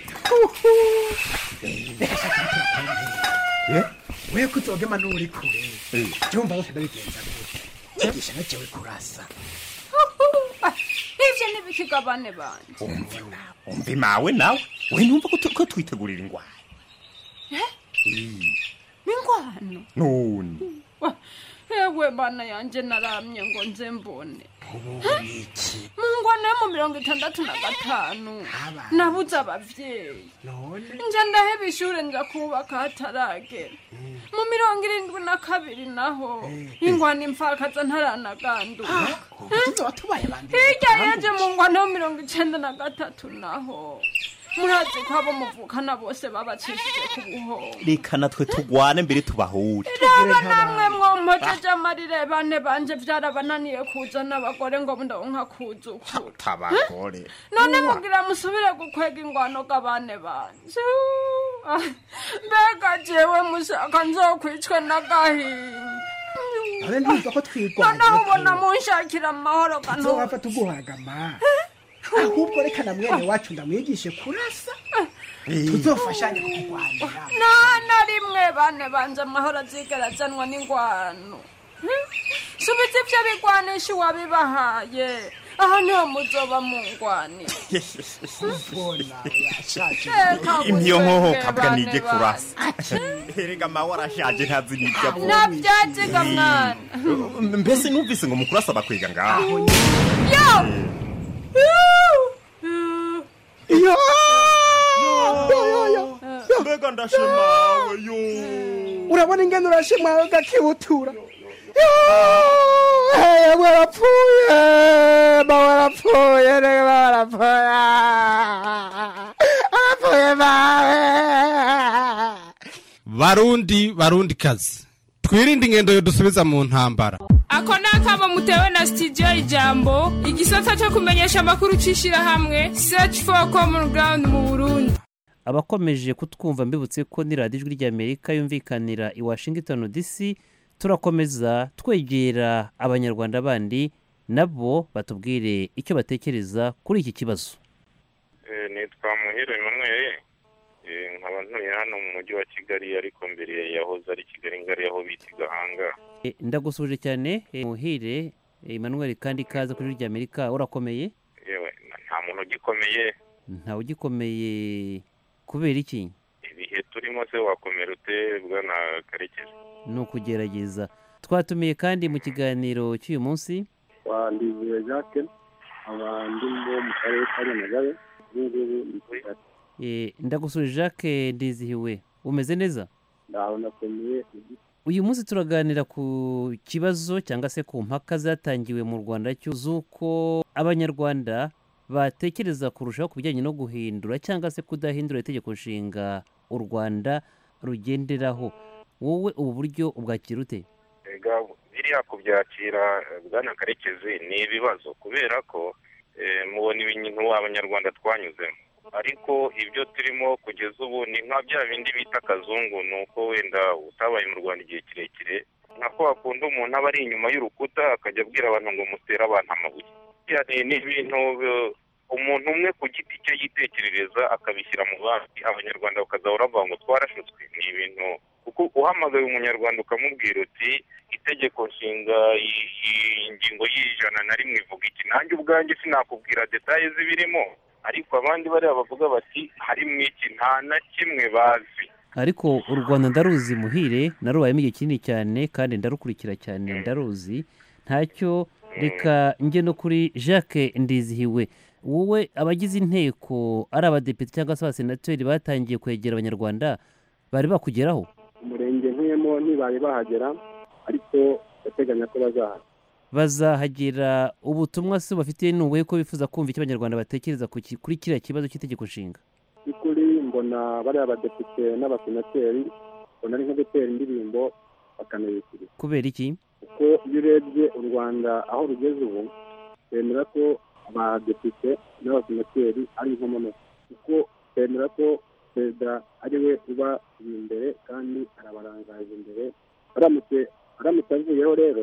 eh we kutogema nuri kure cyumva bose ndabigenza cyigisha nacewe kurasa ivyo nibikigabane banje umvi umvi mawe nawe we numva ko twitegurira ingwano eh ingwano none ewe bana yanje naramye ngo nze mbone mu ngwano yo mu mirongo itandatu na gatanu nabuze abavyeyi nje ndaheba ishure nja kubaka hataragera mu mirongo irindwi na kabiri naho ingwano imfakaza ntaranaganduka hirya yaje mu ngwano yo mirongo icenda na gatatu naho murazi ko abo muvukana bose babacishije ku buhoro reka natwe tugwane mbere tubahure raba namwe mwompojeje amarire bane banje vyarabananiye kuzana abagore ngo ndonka kuzukura tabagore none mugira musubire gukwega ingwano g'abane banje mbega jewe mushaka nzokwicwe n'agahinda ale ndumva ko twigwana none ubona munshakira amahoro kantu nzowapfa tuguhagama ahubwo reka na mwene wacu ndamwigishe kurasa tuzofashanya kurwanira nana rimwe bane banje amahoro azigera zanwa n'ingwano subiza ivyo bigwanisha wabibahaye aha niho muzoba mu ngwani imyo nkoho kabwa nije kurasa erega mawe arashaje ntazi n'ibyo avuga navyaziga mwana mbese numvise ngo mukurasa bakwega ngaho yo yo yo yo mbega ndashimawe yo urabona ingene urashimawe gakibutura hey barapfuye barapfuye barapfuye barapfuye barundi barundi kazi twirinde ingendo yo dusubiza mu ntambara ako nakaba mutewe na studio Ijambo igisata cyo kumenyesha makuru cishira hamwe search for common ground mu Burundi. Abakomeje kutwumva mbibutse ko ni radio ijwi ry'Amerika yumvikanira i Washington D C turakomeza twegera abanyarwanda bandi nabo batubwire icyo batekereza kuri iki kibazo. Eh nitwa Muhire Emmanuel nkaba ntuye hano mu mujyi wa Kigali ariko mbere yahoze ari Kigali ngari yaho biti Gahanga. E, ndagusuje cyane e, Muhire Emmanuel kandi kaza kuri ry'Amerika urakomeye? Yewe nta muntu ugikomeye. Nta ugikomeye kubera iki? Ibihe turimo se wakomera ute bwana Karekezi? No kugerageza. Twatumiye kandi mu kiganiro cy'uyu munsi wandize Jacques abandi bo mu karere ka Nyamagabe Eh ndagusuje Jacques Ndizihiwe umeze neza? Ndaho nakomeye. Uyu munsi turaganira ku kibazo cyangwa se ku mpaka zatangiwe mu Rwanda cy'uko abanyarwanda batekereza kurushaho kubijyanye no guhindura cyangwa se kudahindura itegeko nshinga u Rwanda rugenderaho. Wowe ubu buryo ubwakira ute? Ega biriya kubyakira bwana Karekezi ni ibibazo kubera ko mubona ibintu abanyarwanda twanyuzemo ariko ibyo turimo kugeza ubu ni nka bya bindi bita kazungu nuko wenda utabaye mu Rwanda igihe kirekire nako akunda umuntu aba ari inyuma y'urukuta akajya abwira abantu ngo mutera abantu amabuye cyane ni ibintu umuntu umwe ku giti cye yitekerereza akabishyira mu bandi abanyarwanda bakazahora bavuga ngo twarashutswe ni ibintu kuko uhamagaye umunyarwanda ukamubwira uti itegeko nshinga ingingo y'ijana na rimwe ivuga iki nanjye ubwanjye sinakubwira detaye zibirimo ariko abandi bari bavuga bati harimo iki nta na kimwe bazi ariko u Rwanda ndaruzi Muhire narubayemo igihe kinini cyane kandi ndarukurikira cyane ndaruzi ntacyo reka nge no kuri Jacques Ndizihiwe wowe abagize inteko ari abadepite cyangwa se abasenateri batangiye kwegera abanyarwanda bari bakugeraho umurenge nkuyemo ntibari bahagera ariko bateganya ko bazahagera bazahagera ubutumwa se bafitiye n'ubuhe ko bifuza kumva icyo abanyarwanda batekereza kuri kiriya kibazo cy'itegeko nshinga by'ukuri mbona bari abadepite n'abasenateri mbona ari nko gutera indirimbo bakanayikiriza kubera iki kuko iyo urebye u Rwanda aho rugeze ubu bemera ko abadepite n'abasenateri ari inkomono kuko bemera ko perezida ari we uba imbere kandi arabarangaje imbere aramutse aramutse avuyeho rero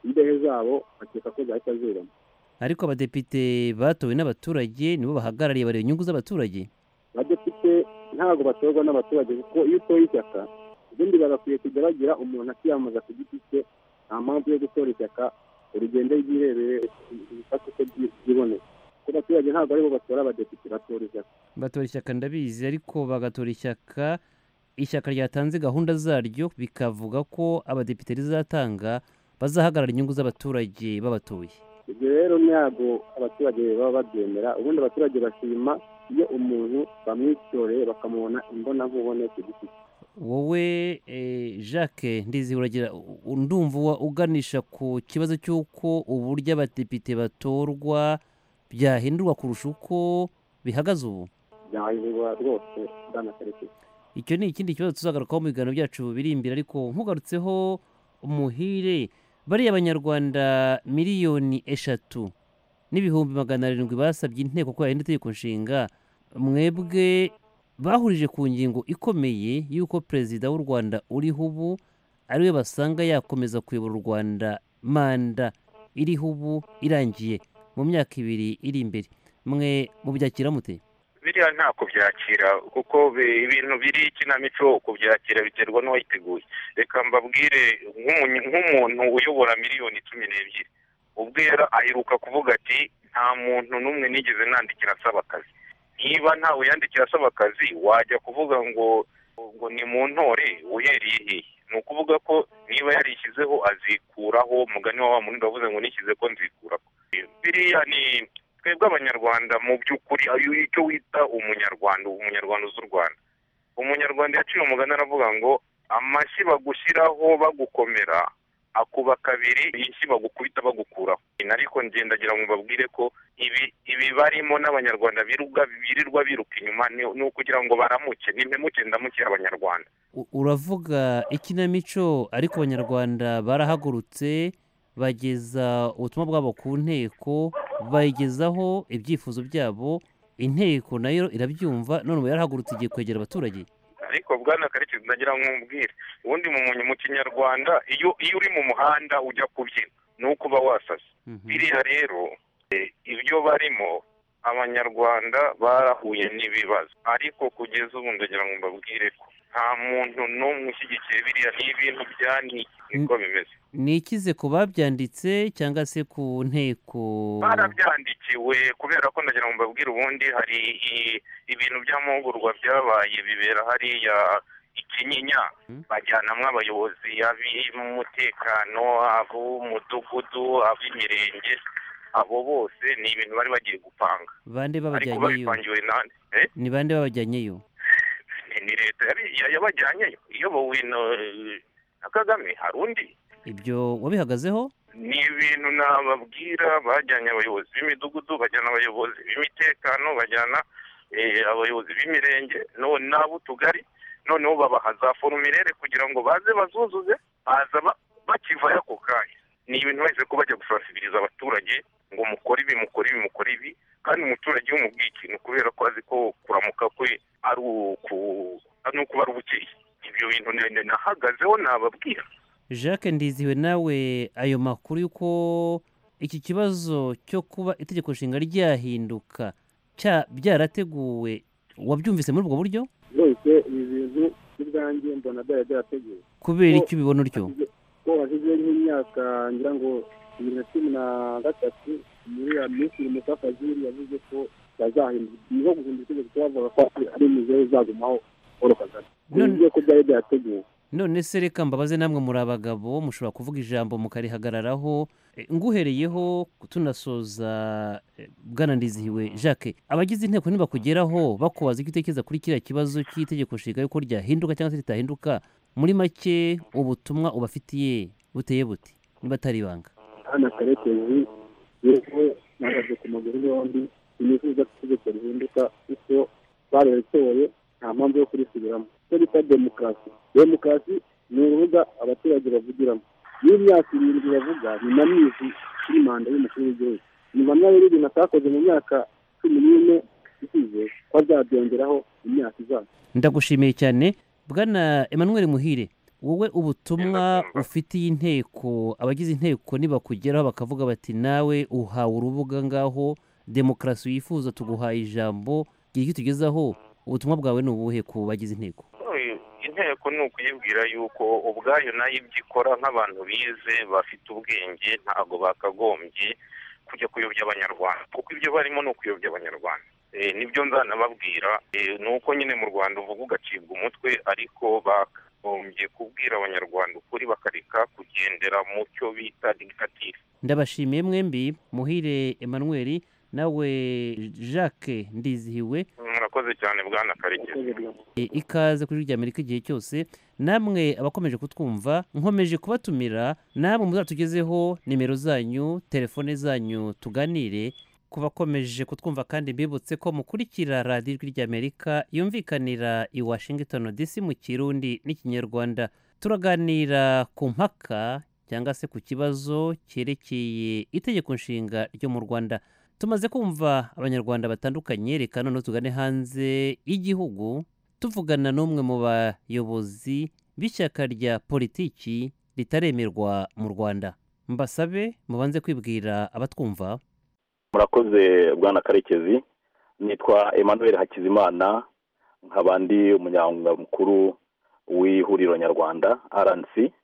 imbehe zabo bakeka ko zahita zirama. ariko abadepite batowe n'abaturage nibo bahagarariye bareba inyungu z'abaturage. Abadepite ntabwo batorwa n'abaturage kuko iyo utoye ishyaka ubundi bagakwiye kujya bagira umuntu akiyamamaza ku giti cye, nta mpamvu yo gutora ishyaka urugendo ryirebeye ibifata uko byiboneye. Kuko abaturage ntabwo aribo batora abadepite, batora ishyaka. Batora ishyaka ndabizi, ariko bagatora ishyaka ishyaka ryatanze gahunda zaryo bikavuga ko abadepite rizatanga bazahagarara inyungu z'abaturage babatoye. Ibyo rero ntabwo abaturage baba babyemera, ubundi abaturage bashima iyo umuntu bamwitoreye bakamubona imbonankubone ku giti cye. Wowe Jacques Ndizihiwe uragira ndumva uganisha ku kibazo cy'uko uburyo abadepite batorwa byahindurwa kurusha uko bihagaze ubu. Byahindurwa rwose bwana Karekezi. Icyo ni ikindi kibazo tuzagarukaho mu biganiro byacu biri imbere, ariko nkugarutseho Muhire, bariya abanyarwanda miliyoni eshatu n'ibihumbi magana arindwi basabye inteko ko yahinda itegeko nshinga, mwebwe bahurije ku ngingo ikomeye y'uko perezida w'u Rwanda uriho ubu ariwe basanga yakomeza kuyobora u Rwanda manda iriho ubu irangiye mu myaka ibiri iri imbere. Mwe mubyakira mute? Biriya nta kubyakira kuko ibintu biri ikinamico kubyakira biterwa n'uwayiteguye. Reka mbabwire nk'umuntu uyobora miliyoni cumi n'ebyiri ubwera aheruka kuvuga ati nta muntu n'umwe nigeze nandikira asaba akazi. Niba ntawe yandikira asaba akazi wajya kuvuga ngo ngo ni mu ntore uhereye hehe? Ni ukuvuga ko niba yarishyizeho azikuraho, mugani wa wa muntu wavuze ngo nishyize ko nzikuraho. Biriya ni twebwe abanyarwanda mu by'ukuri icyo wita umunyarwanda umunyarwanda uzi u Rwanda. Umunyarwanda yaciye umugani aravuga ngo amashyi bagushyiraho bagukomera akuba kabiri inshyi bagukubita bagukuraho. Ariko ngendagira ngo mbabwire ko ibi ibi barimo n'abanyarwanda biruga birirwa biruka inyuma ni ukugira ngo baramuke nimpemuke ndamukira abanyarwanda. Uravuga ikinamico, ariko abanyarwanda barahagurutse bageza ubutumwa bwabo ku nteko, bayigezaho ibyifuzo byabo, inteko nayo irabyumva, none ubu yarahagurutse igiye kwegera abaturage. Ariko bwana Karekezi ndagira ngo mbwire ubundi mu kinyarwanda iyo iyo uri mu muhanda ujya kubyina ni ukuba wasase. Biriya rero ibyo barimo abanyarwanda barahuye n'ibibazo, ariko kugeza ubu ndagira ngo mbabwire ko nta muntu n'umwe ushyigikiye biriya ni ibintu byani niko bimeze. Ni ikize ku babyanditse cyangwa se ku nteko? Barabyandikiwe kubera ko ndagira ngo mbabwire ubundi hari ibintu by'amahugurwa byabaye bibera hariya Ikinyinya, bajyanamwo abayobozi ab'umutekano, ab'umudugudu, ab'imirenge, abo bose ni ibintu bari bagiye gupanga. Bande babajyanyeyo? Ni bande babajyanyeyo? Ni leta yabajyanyeyo iyobowe na Kagame, hari undi. Ibyo wabihagazeho? Ni ibintu nababwira, bajyanye abayobozi b'imidugudu, bajyana abayobozi b'imitekano, bajyana abayobozi b'imirenge n'ab'utugari, noneho babaha za forumirere kugira ngo baze bazuzuze, baza bakivayo ako kanya. Ni ibintu bahise ko bajya gusansibiriza abaturage ngo mukore ibi mukore ibi mukore ibi, kandi umuturage w'umubwiye ikintu kubera ko azi ko kuramuka kwe ari ukuba ari ubukeye. Ibyo bintu nahagazeho nababwira. Jacques Ndizihiwe, nawe ayo makuru y'uko iki kibazo cyo kuba itegeko nshinga ryahinduka byarateguwe wabyumvise muri ubwo buryo? Rwose ibi bintu by'ubwanjye mbona byari byarateguwe. Kubera icyo ubibona utyo? Ko hashize nk'imyaka ngira ngo bibiri na cumi na gatatu muri ya Minisitiri Mutafaziri yavuze ko bazahindura niho guhindura itegeko bavuga ko ari imizeho izagumaho Paul Kagame. None ko byari byateguwe. None se reka mbabaze, namwe muri abagabo mushobora kuvuga ijambo mukarihagararaho, nguhereyeho tunasoza bwana Ndizihiwe Jacques, abagize inteko nibakugeraho bakubaza icyo utekereza kuri kiriya kibazo cy'itegeko nshinga yuko ryahinduka cyangwa se ritahinduka, muri make ubutumwa ubafitiye buteye buti niba atari ibanga? Hano Karekezi yewe nagaze ku maguru yombi, sinifuza ko itegeko rihinduka kuko bararitoye, nta mpamvu yo kurisubiramo. Icyo bita demokarasi, demokarasi ni urubuga abaturage bavugiramo. Iyo imyaka irindwi bavuga ni na myinshi kuri manda y'umukuru w'igihugu. Nyuma nayo ibintu atakoze mu myaka cumi n'ine isize ko azabyongeraho imyaka izaza. Ndagushimiye cyane bwana Emmanuel Muhire, wowe ubutumwa ufitiye inteko abagize inteko nibakugeraho bakavuga bati nawe uhawe urubuga ngaho demokarasi wifuza tuguhaye ijambo igihe icyo tugezaho ubutumwa bwawe ni ubuhe ku bagize inteko? inteko ni ukuyibwira yuko ubwayo nayo ibyo ikora nk'abantu bize bafite ubwenge ntabwo bakagombye kujya kuyobya abanyarwanda, kuko ibyo barimo ni ukuyobya abanyarwanda. Nibyo nzanababwira ni uko nyine mu Rwanda uvuga ugacibwa umutwe, ariko bakagombye kubwira abanyarwanda ukuri bakareka kugendera mu cyo bita dictative. Ndabashimiye mwembi, Muhire Emmanuel nawe Jacques Ndizihiwe. Murakoze cyane bwana Karekezi. Ikaze kuri rya Amerika igihe cyose. Namwe abakomeje kutwumva nkomeje kubatumira, namwe muzatugezeho nimero zanyu, telefone zanyu tuganire. Kubakomeje kutwumva kandi mbibutse ko mukurikira radiyo rya Amerika yumvikanira i Washington D C mu Kirundi n'Ikinyarwanda. Turaganira ku mpaka cyangwa se ku kibazo cyerekeye itegeko nshinga ryo mu Rwanda. Tumaze kumva abanyarwanda batandukanye, reka none tugane hanze y'igihugu tuvugana n'umwe mu bayobozi b'ishyaka rya politiki ritaremerwa mu Rwanda. Mbasabe mubanze kwibwira abatwumva. Murakoze bwana Karekezi, nitwa Emmanuel Hakizimana, nkabandi umunyamabanga mukuru w'ihuriro nyarwanda R N C,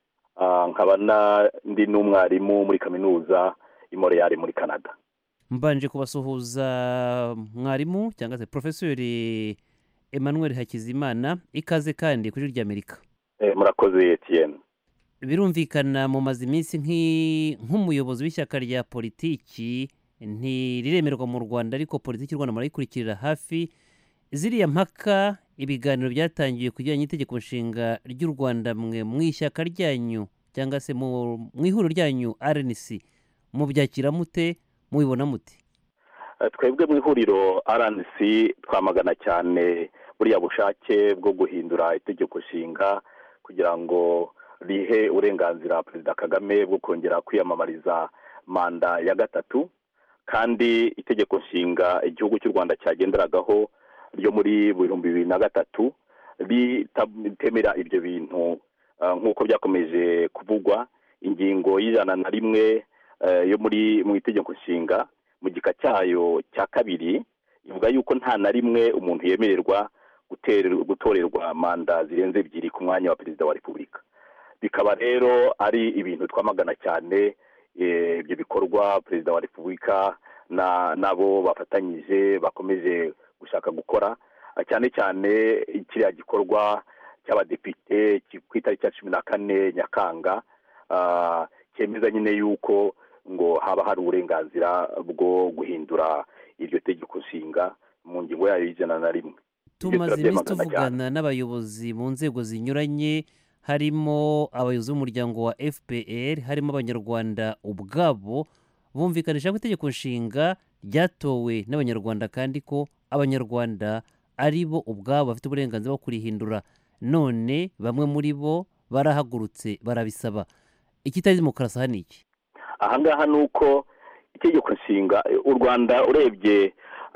nkabana ndi n'umwarimu muri kaminuza i Montreal muri Canada. Mbanje kubasuhuza mwarimu cyangwa se professeur Emmanuel Hakizimana, ikaze kandi kuri rya Amerika. Eh, murakoze Etienne. Birumvikana mu mazi iminsi nk'umuyobozi w'ishyaka rya politiki ntiriremerwa mu Rwanda, ariko politiki y'u Rwanda murayikurikirira hafi. Ziriya mpaka ibiganiro byatangiye kujyanye n'itegeko nshinga ry'u Rwanda mwe mu ishyaka ryanyu cyangwa se mu ihuriro ryanyu R N C, mu byakira mute, mubibona mute? Twebwe mu ihuriro R N C twamagana cyane buriya bushake bwo guhindura itegeko nshinga kugira ngo rihe uburenganzira Perezida Kagame bwo kongera kwiyamamariza manda ya gatatu, kandi itegeko nshinga igihugu cy'u Rwanda cyagenderagaho ryo muri bihumbi bibiri na gatatu ritemera ibyo bintu nk'uko byakomeje kuvugwa. Ingingo y'ijana na rimwe yo muri mu itegeko nshinga mu gika cyayo cya kabiri ivuga yuko nta na rimwe umuntu yemererwa gutorerwa manda zirenze ebyiri ku mwanya wa Perezida wa Repubulika. Bikaba rero ari ibintu twamagana cyane, ibyo bikorwa Perezida wa Repubulika na nabo bafatanyije bakomeje gushaka gukora, cyane cyane kiriya gikorwa cy'abadepite ku itariki ya cumi na kane Nyakanga cyemeza nyine yuko ngo haba hari uburenganzira bwo guhindura iryo tegeko nshinga mu ngingo yayo y'ijana na rimwe. Tumaze iminsi tuvugana n'abayobozi mu nzego zinyuranye, harimo abayobozi b'umuryango wa F P R, harimo abanyarwanda ubwabo bumvikanisha ko itegeko nshinga ryatowe n'abanyarwanda kandi ko abanyarwanda ari bo ubwabo bafite uburenganzira bwo kurihindura. None bamwe muri bo barahagurutse barabisaba. Ikitari demokarasi hano iki? Ahangaha ni uko itegeko nshinga u Rwanda urebye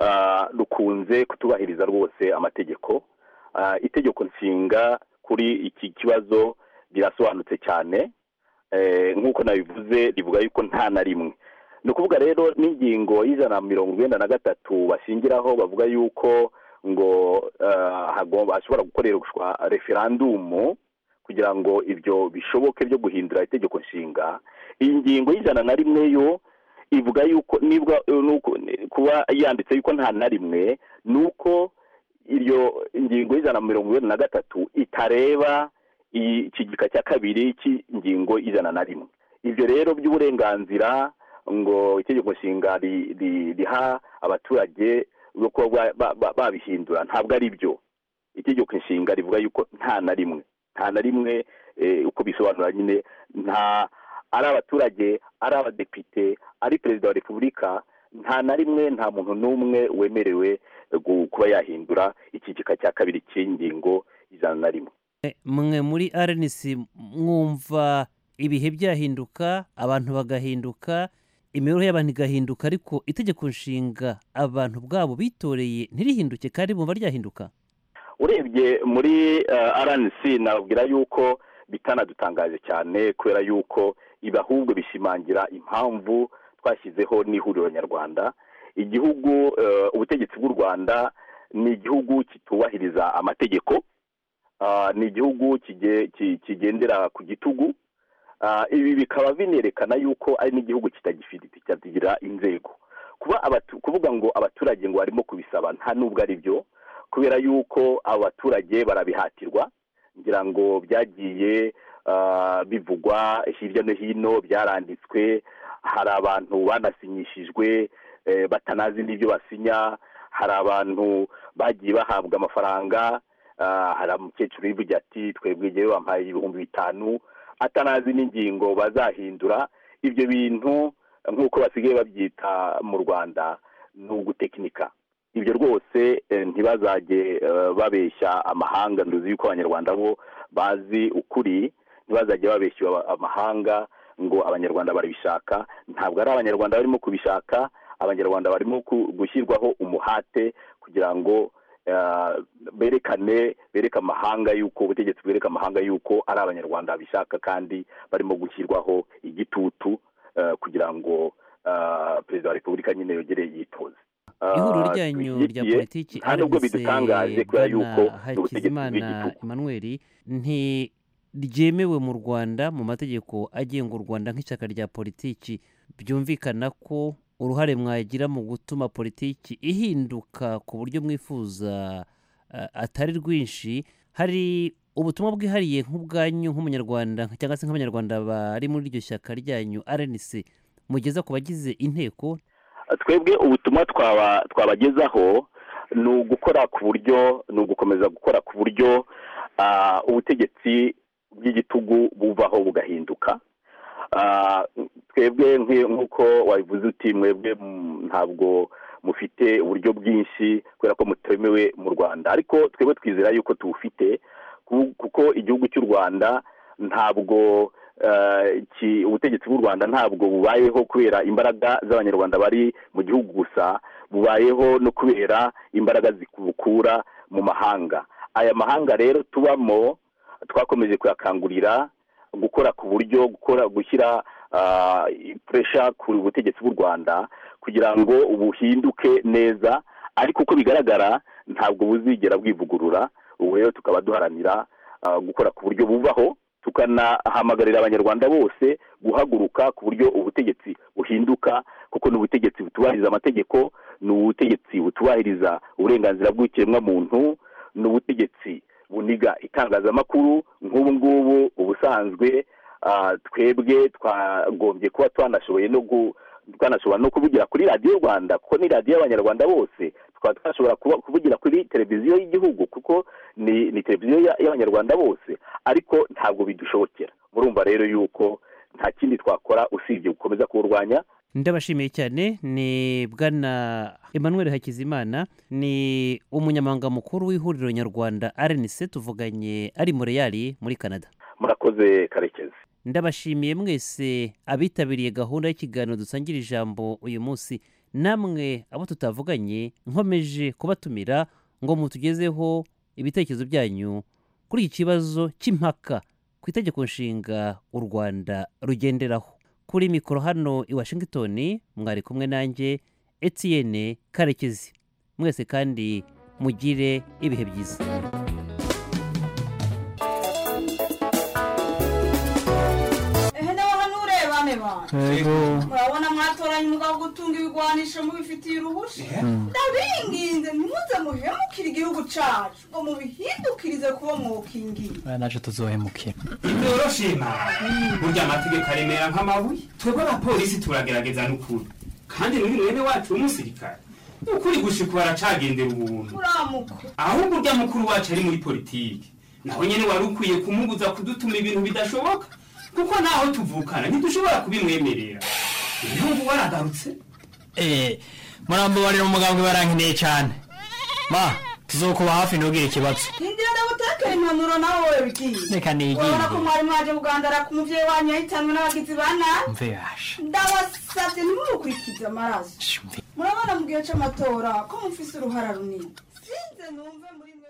rukunze kutubahiriza rwose amategeko. Itegeko nshinga kuri iki kibazo birasobanutse cyane, nk'uko nabivuze rivuga yuko nta na rimwe. Ni ukuvuga rero n'ingingo y'ijana na mirongo icyenda na gatatu bashingiraho bavuga yuko ngo hashobora gukoreshwa referandumu kugira ngo ibyo bishoboke byo guhindura itegeko nshinga. Iyi ngingo y'ijana na rimwe yo ivuga yuko nibwa kuba yanditse yuko nta na rimwe, nuko iryo ingingo y'ijana na mirongo icyenda na gatatu itareba iki gika cya kabiri cy'ingingo y'ijana na rimwe. Ibyo rero by'uburenganzira ngo itegeko nshinga riha abaturage bwo kuba babihindura ntabwo ari byo. Itegeko nshinga rivuga yuko nta na rimwe nta na rimwe uko bisobanura nyine, nta ari abaturage, ari abadepite, ari Perezida wa Repubulika, nta na rimwe nta muntu n'umwe wemerewe kuba yahindura iki gika cya kabiri cy'ingingo ijana na rimwe. Mwe muri R N C mwumva ibihe byahinduka, abantu bagahinduka, imibereho y'abantu igahinduka, ariko itegeko nshinga abantu bwabo bitoreye ntirihinduke kandi bumva ryahinduka? Urebye muri R N C nabwira yuko bitanadutangaje cyane kubera yuko ibi ahubwo bishimangira impamvu twashyizeho n'ihuriro nyarwanda. Igihugu ubutegetsi bw'u Rwanda ni igihugu kitubahiriza amategeko, ni igihugu kigendera ku gitugu. Ibi bikaba binerekana yuko ari n'igihugu kitagira inzego. Kuba kuvuga ngo abaturage ngo barimo kubisaba nta nubwo ari byo, kubera yuko abaturage barabihatirwa. Ngira ngo byagiye bivugwa hirya no hino, byaranditswe, hari abantu banasinyishijwe batanazi n'ibyo basinya, hari abantu bagiye bahabwa amafaranga, hari umukecuru wivuga ati twebwe igihe bampaye ibihumbi bitanu atanazi n'ingingo bazahindura. Ibyo bintu nk'uko basigaye babyita mu Rwanda ni ugutekinika. Ibyo rwose ntibazajye babeshya amahanga. Nduzi yuko abanyarwanda bo bazi ukuri, ntibazajye babeshya amahanga ngo abanyarwanda barabishaka. Ntabwo ari abanyarwanda barimo kubishaka, abanyarwanda barimo gushyirwaho umuhate kugira ngo berekane bereka amahanga yuko ubutegetsi bwereka amahanga yuko ari abanyarwanda bishaka, kandi barimo gushyirwaho igitutu kugira ngo perezida wa repubulika nyine yogere yitoze. Ihuriro ryanyu rya politiki nubwo bidutangaje kubera yuko Hakizimana Emmanuel ntiryemewe mu Rwanda mu mategeko agenga u Rwanda nk'ishyaka rya politiki. Byumvikana ko uruhare mwagira mu gutuma politiki ihinduka ku buryo mwifuza atari rwinshi. Hari ubutumwa bwihariye nk'ubwanyu nk'umunyarwanda cyangwa se nk'abanyarwanda bari muri iryo shyaka ryanyu R N C mugeza ku bagize inteko? Twebwe ubutumwa twaba twabagezaho ni ugukora ku buryo ni ugukomeza gukora ku buryo ubutegetsi bw'igitugu buvaho bugahinduka. Twebwe nk'uko wabivuze uti mwebwe ntabwo mufite uburyo bwinshi kubera ko mutemewe mu Rwanda, ariko twebwe twizera yuko tuwufite, kuko igihugu cy'u Rwanda ntabwo ubutegetsi bw'u Rwanda ntabwo bubayeho kubera imbaraga z'abanyarwanda bari mu gihugu gusa, bubayeho no kubera imbaraga zikubukura mu mahanga. Aya mahanga rero tubamo twakomeje kuyakangurira gukora ku buryo gukora gushyira pressure ku butegetsi bw'u Rwanda kugira ngo ubuhinduke neza, ariko uko bigaragara ntabwo buzigera bwivugurura. Ubu rero tukaba duharanira gukora ku buryo buvaho, tukanahamagarira abanyarwanda bose guhaguruka ku buryo ubutegetsi buhinduka, kuko ni ubutegetsi butubahiriza amategeko, ni ubutegetsi butubahiriza uburenganzira bw'ikiremwamuntu, ni ubutegetsi buniga itangazamakuru. Nk'ubu ngubu ubusanzwe twebwe twagombye kuba twanashoboye no twanashobora no kuvugira kuri radiyo Rwanda, kuko ni radiyo y'abanyarwanda bose. Tukaba twashobora kuvugira kuri televiziyo y'igihugu kuko ni ni televiziyo y'abanyarwanda bose, ariko ntabwo bidushobokera. Murumva rero yuko nta kindi twakora usibye gukomeza kuwurwanya. Ndabashimiye cyane. Ni bwana Emmanuel Hakizimana, ni umunyamabanga mukuru w'ihuriro nyarwanda R N C, tuvuganye ari Montreal muri Canada. Murakoze Karekezi. Ndabashimiye mwese abitabiriye gahunda y'ikiganiro dusangira ijambo uyu munsi. Namwe abo tutavuganye nkomeje kubatumira ngo mutugezeho ibitekerezo byanyu kuri iki kibazo cy'impaka ku itegeko nshinga u Rwanda rugenderaho. Kuri mikoro hano i Washington mwari kumwe nanjye Etienne Karekezi. Mwese kandi mugire ibihe byiza. Murabona mwatoranye umugabo gutunga ibigwanisho mubifitiye uruhushya. Ndabinginze ntimuze muhemukire igihugu cacu ngo mubihindukirize kuba mwokingira. Naje tuzohemukira. Ndoroshima. Burya amategeko aremera nk'amabuye. Twebwe abapolisi turagerageza n'ukuri. Kandi muri mwene wacu umusirikare ukuri gushika baracagendera ubuntu. Uramuko. Ahubwo urya mukuru wacu ari muri politiki. Naho nyene wari ukwiye kumubuza kudutuma ibintu bidashoboka. Kuko naho tuvukana ntidushobora kubimwemerera. Niho waragarutse? Eh, murambo bari mu mugambwe barankineye cyane. Ma, tuzokuba hafi ntugire ikibazo. Ndindira ndabutekera impanuro nawe wewe bigiye. Reka nigiye. Urabona ko mwari mwaje kugandara ku muvyeyi wanyu yahitanwe n'abagizi bana. Mve yasha. Ndabasavye ntimukurikize amaraso. Murabona mu gihe c'amatora ko mufise uruhara runini. Sinze numve muri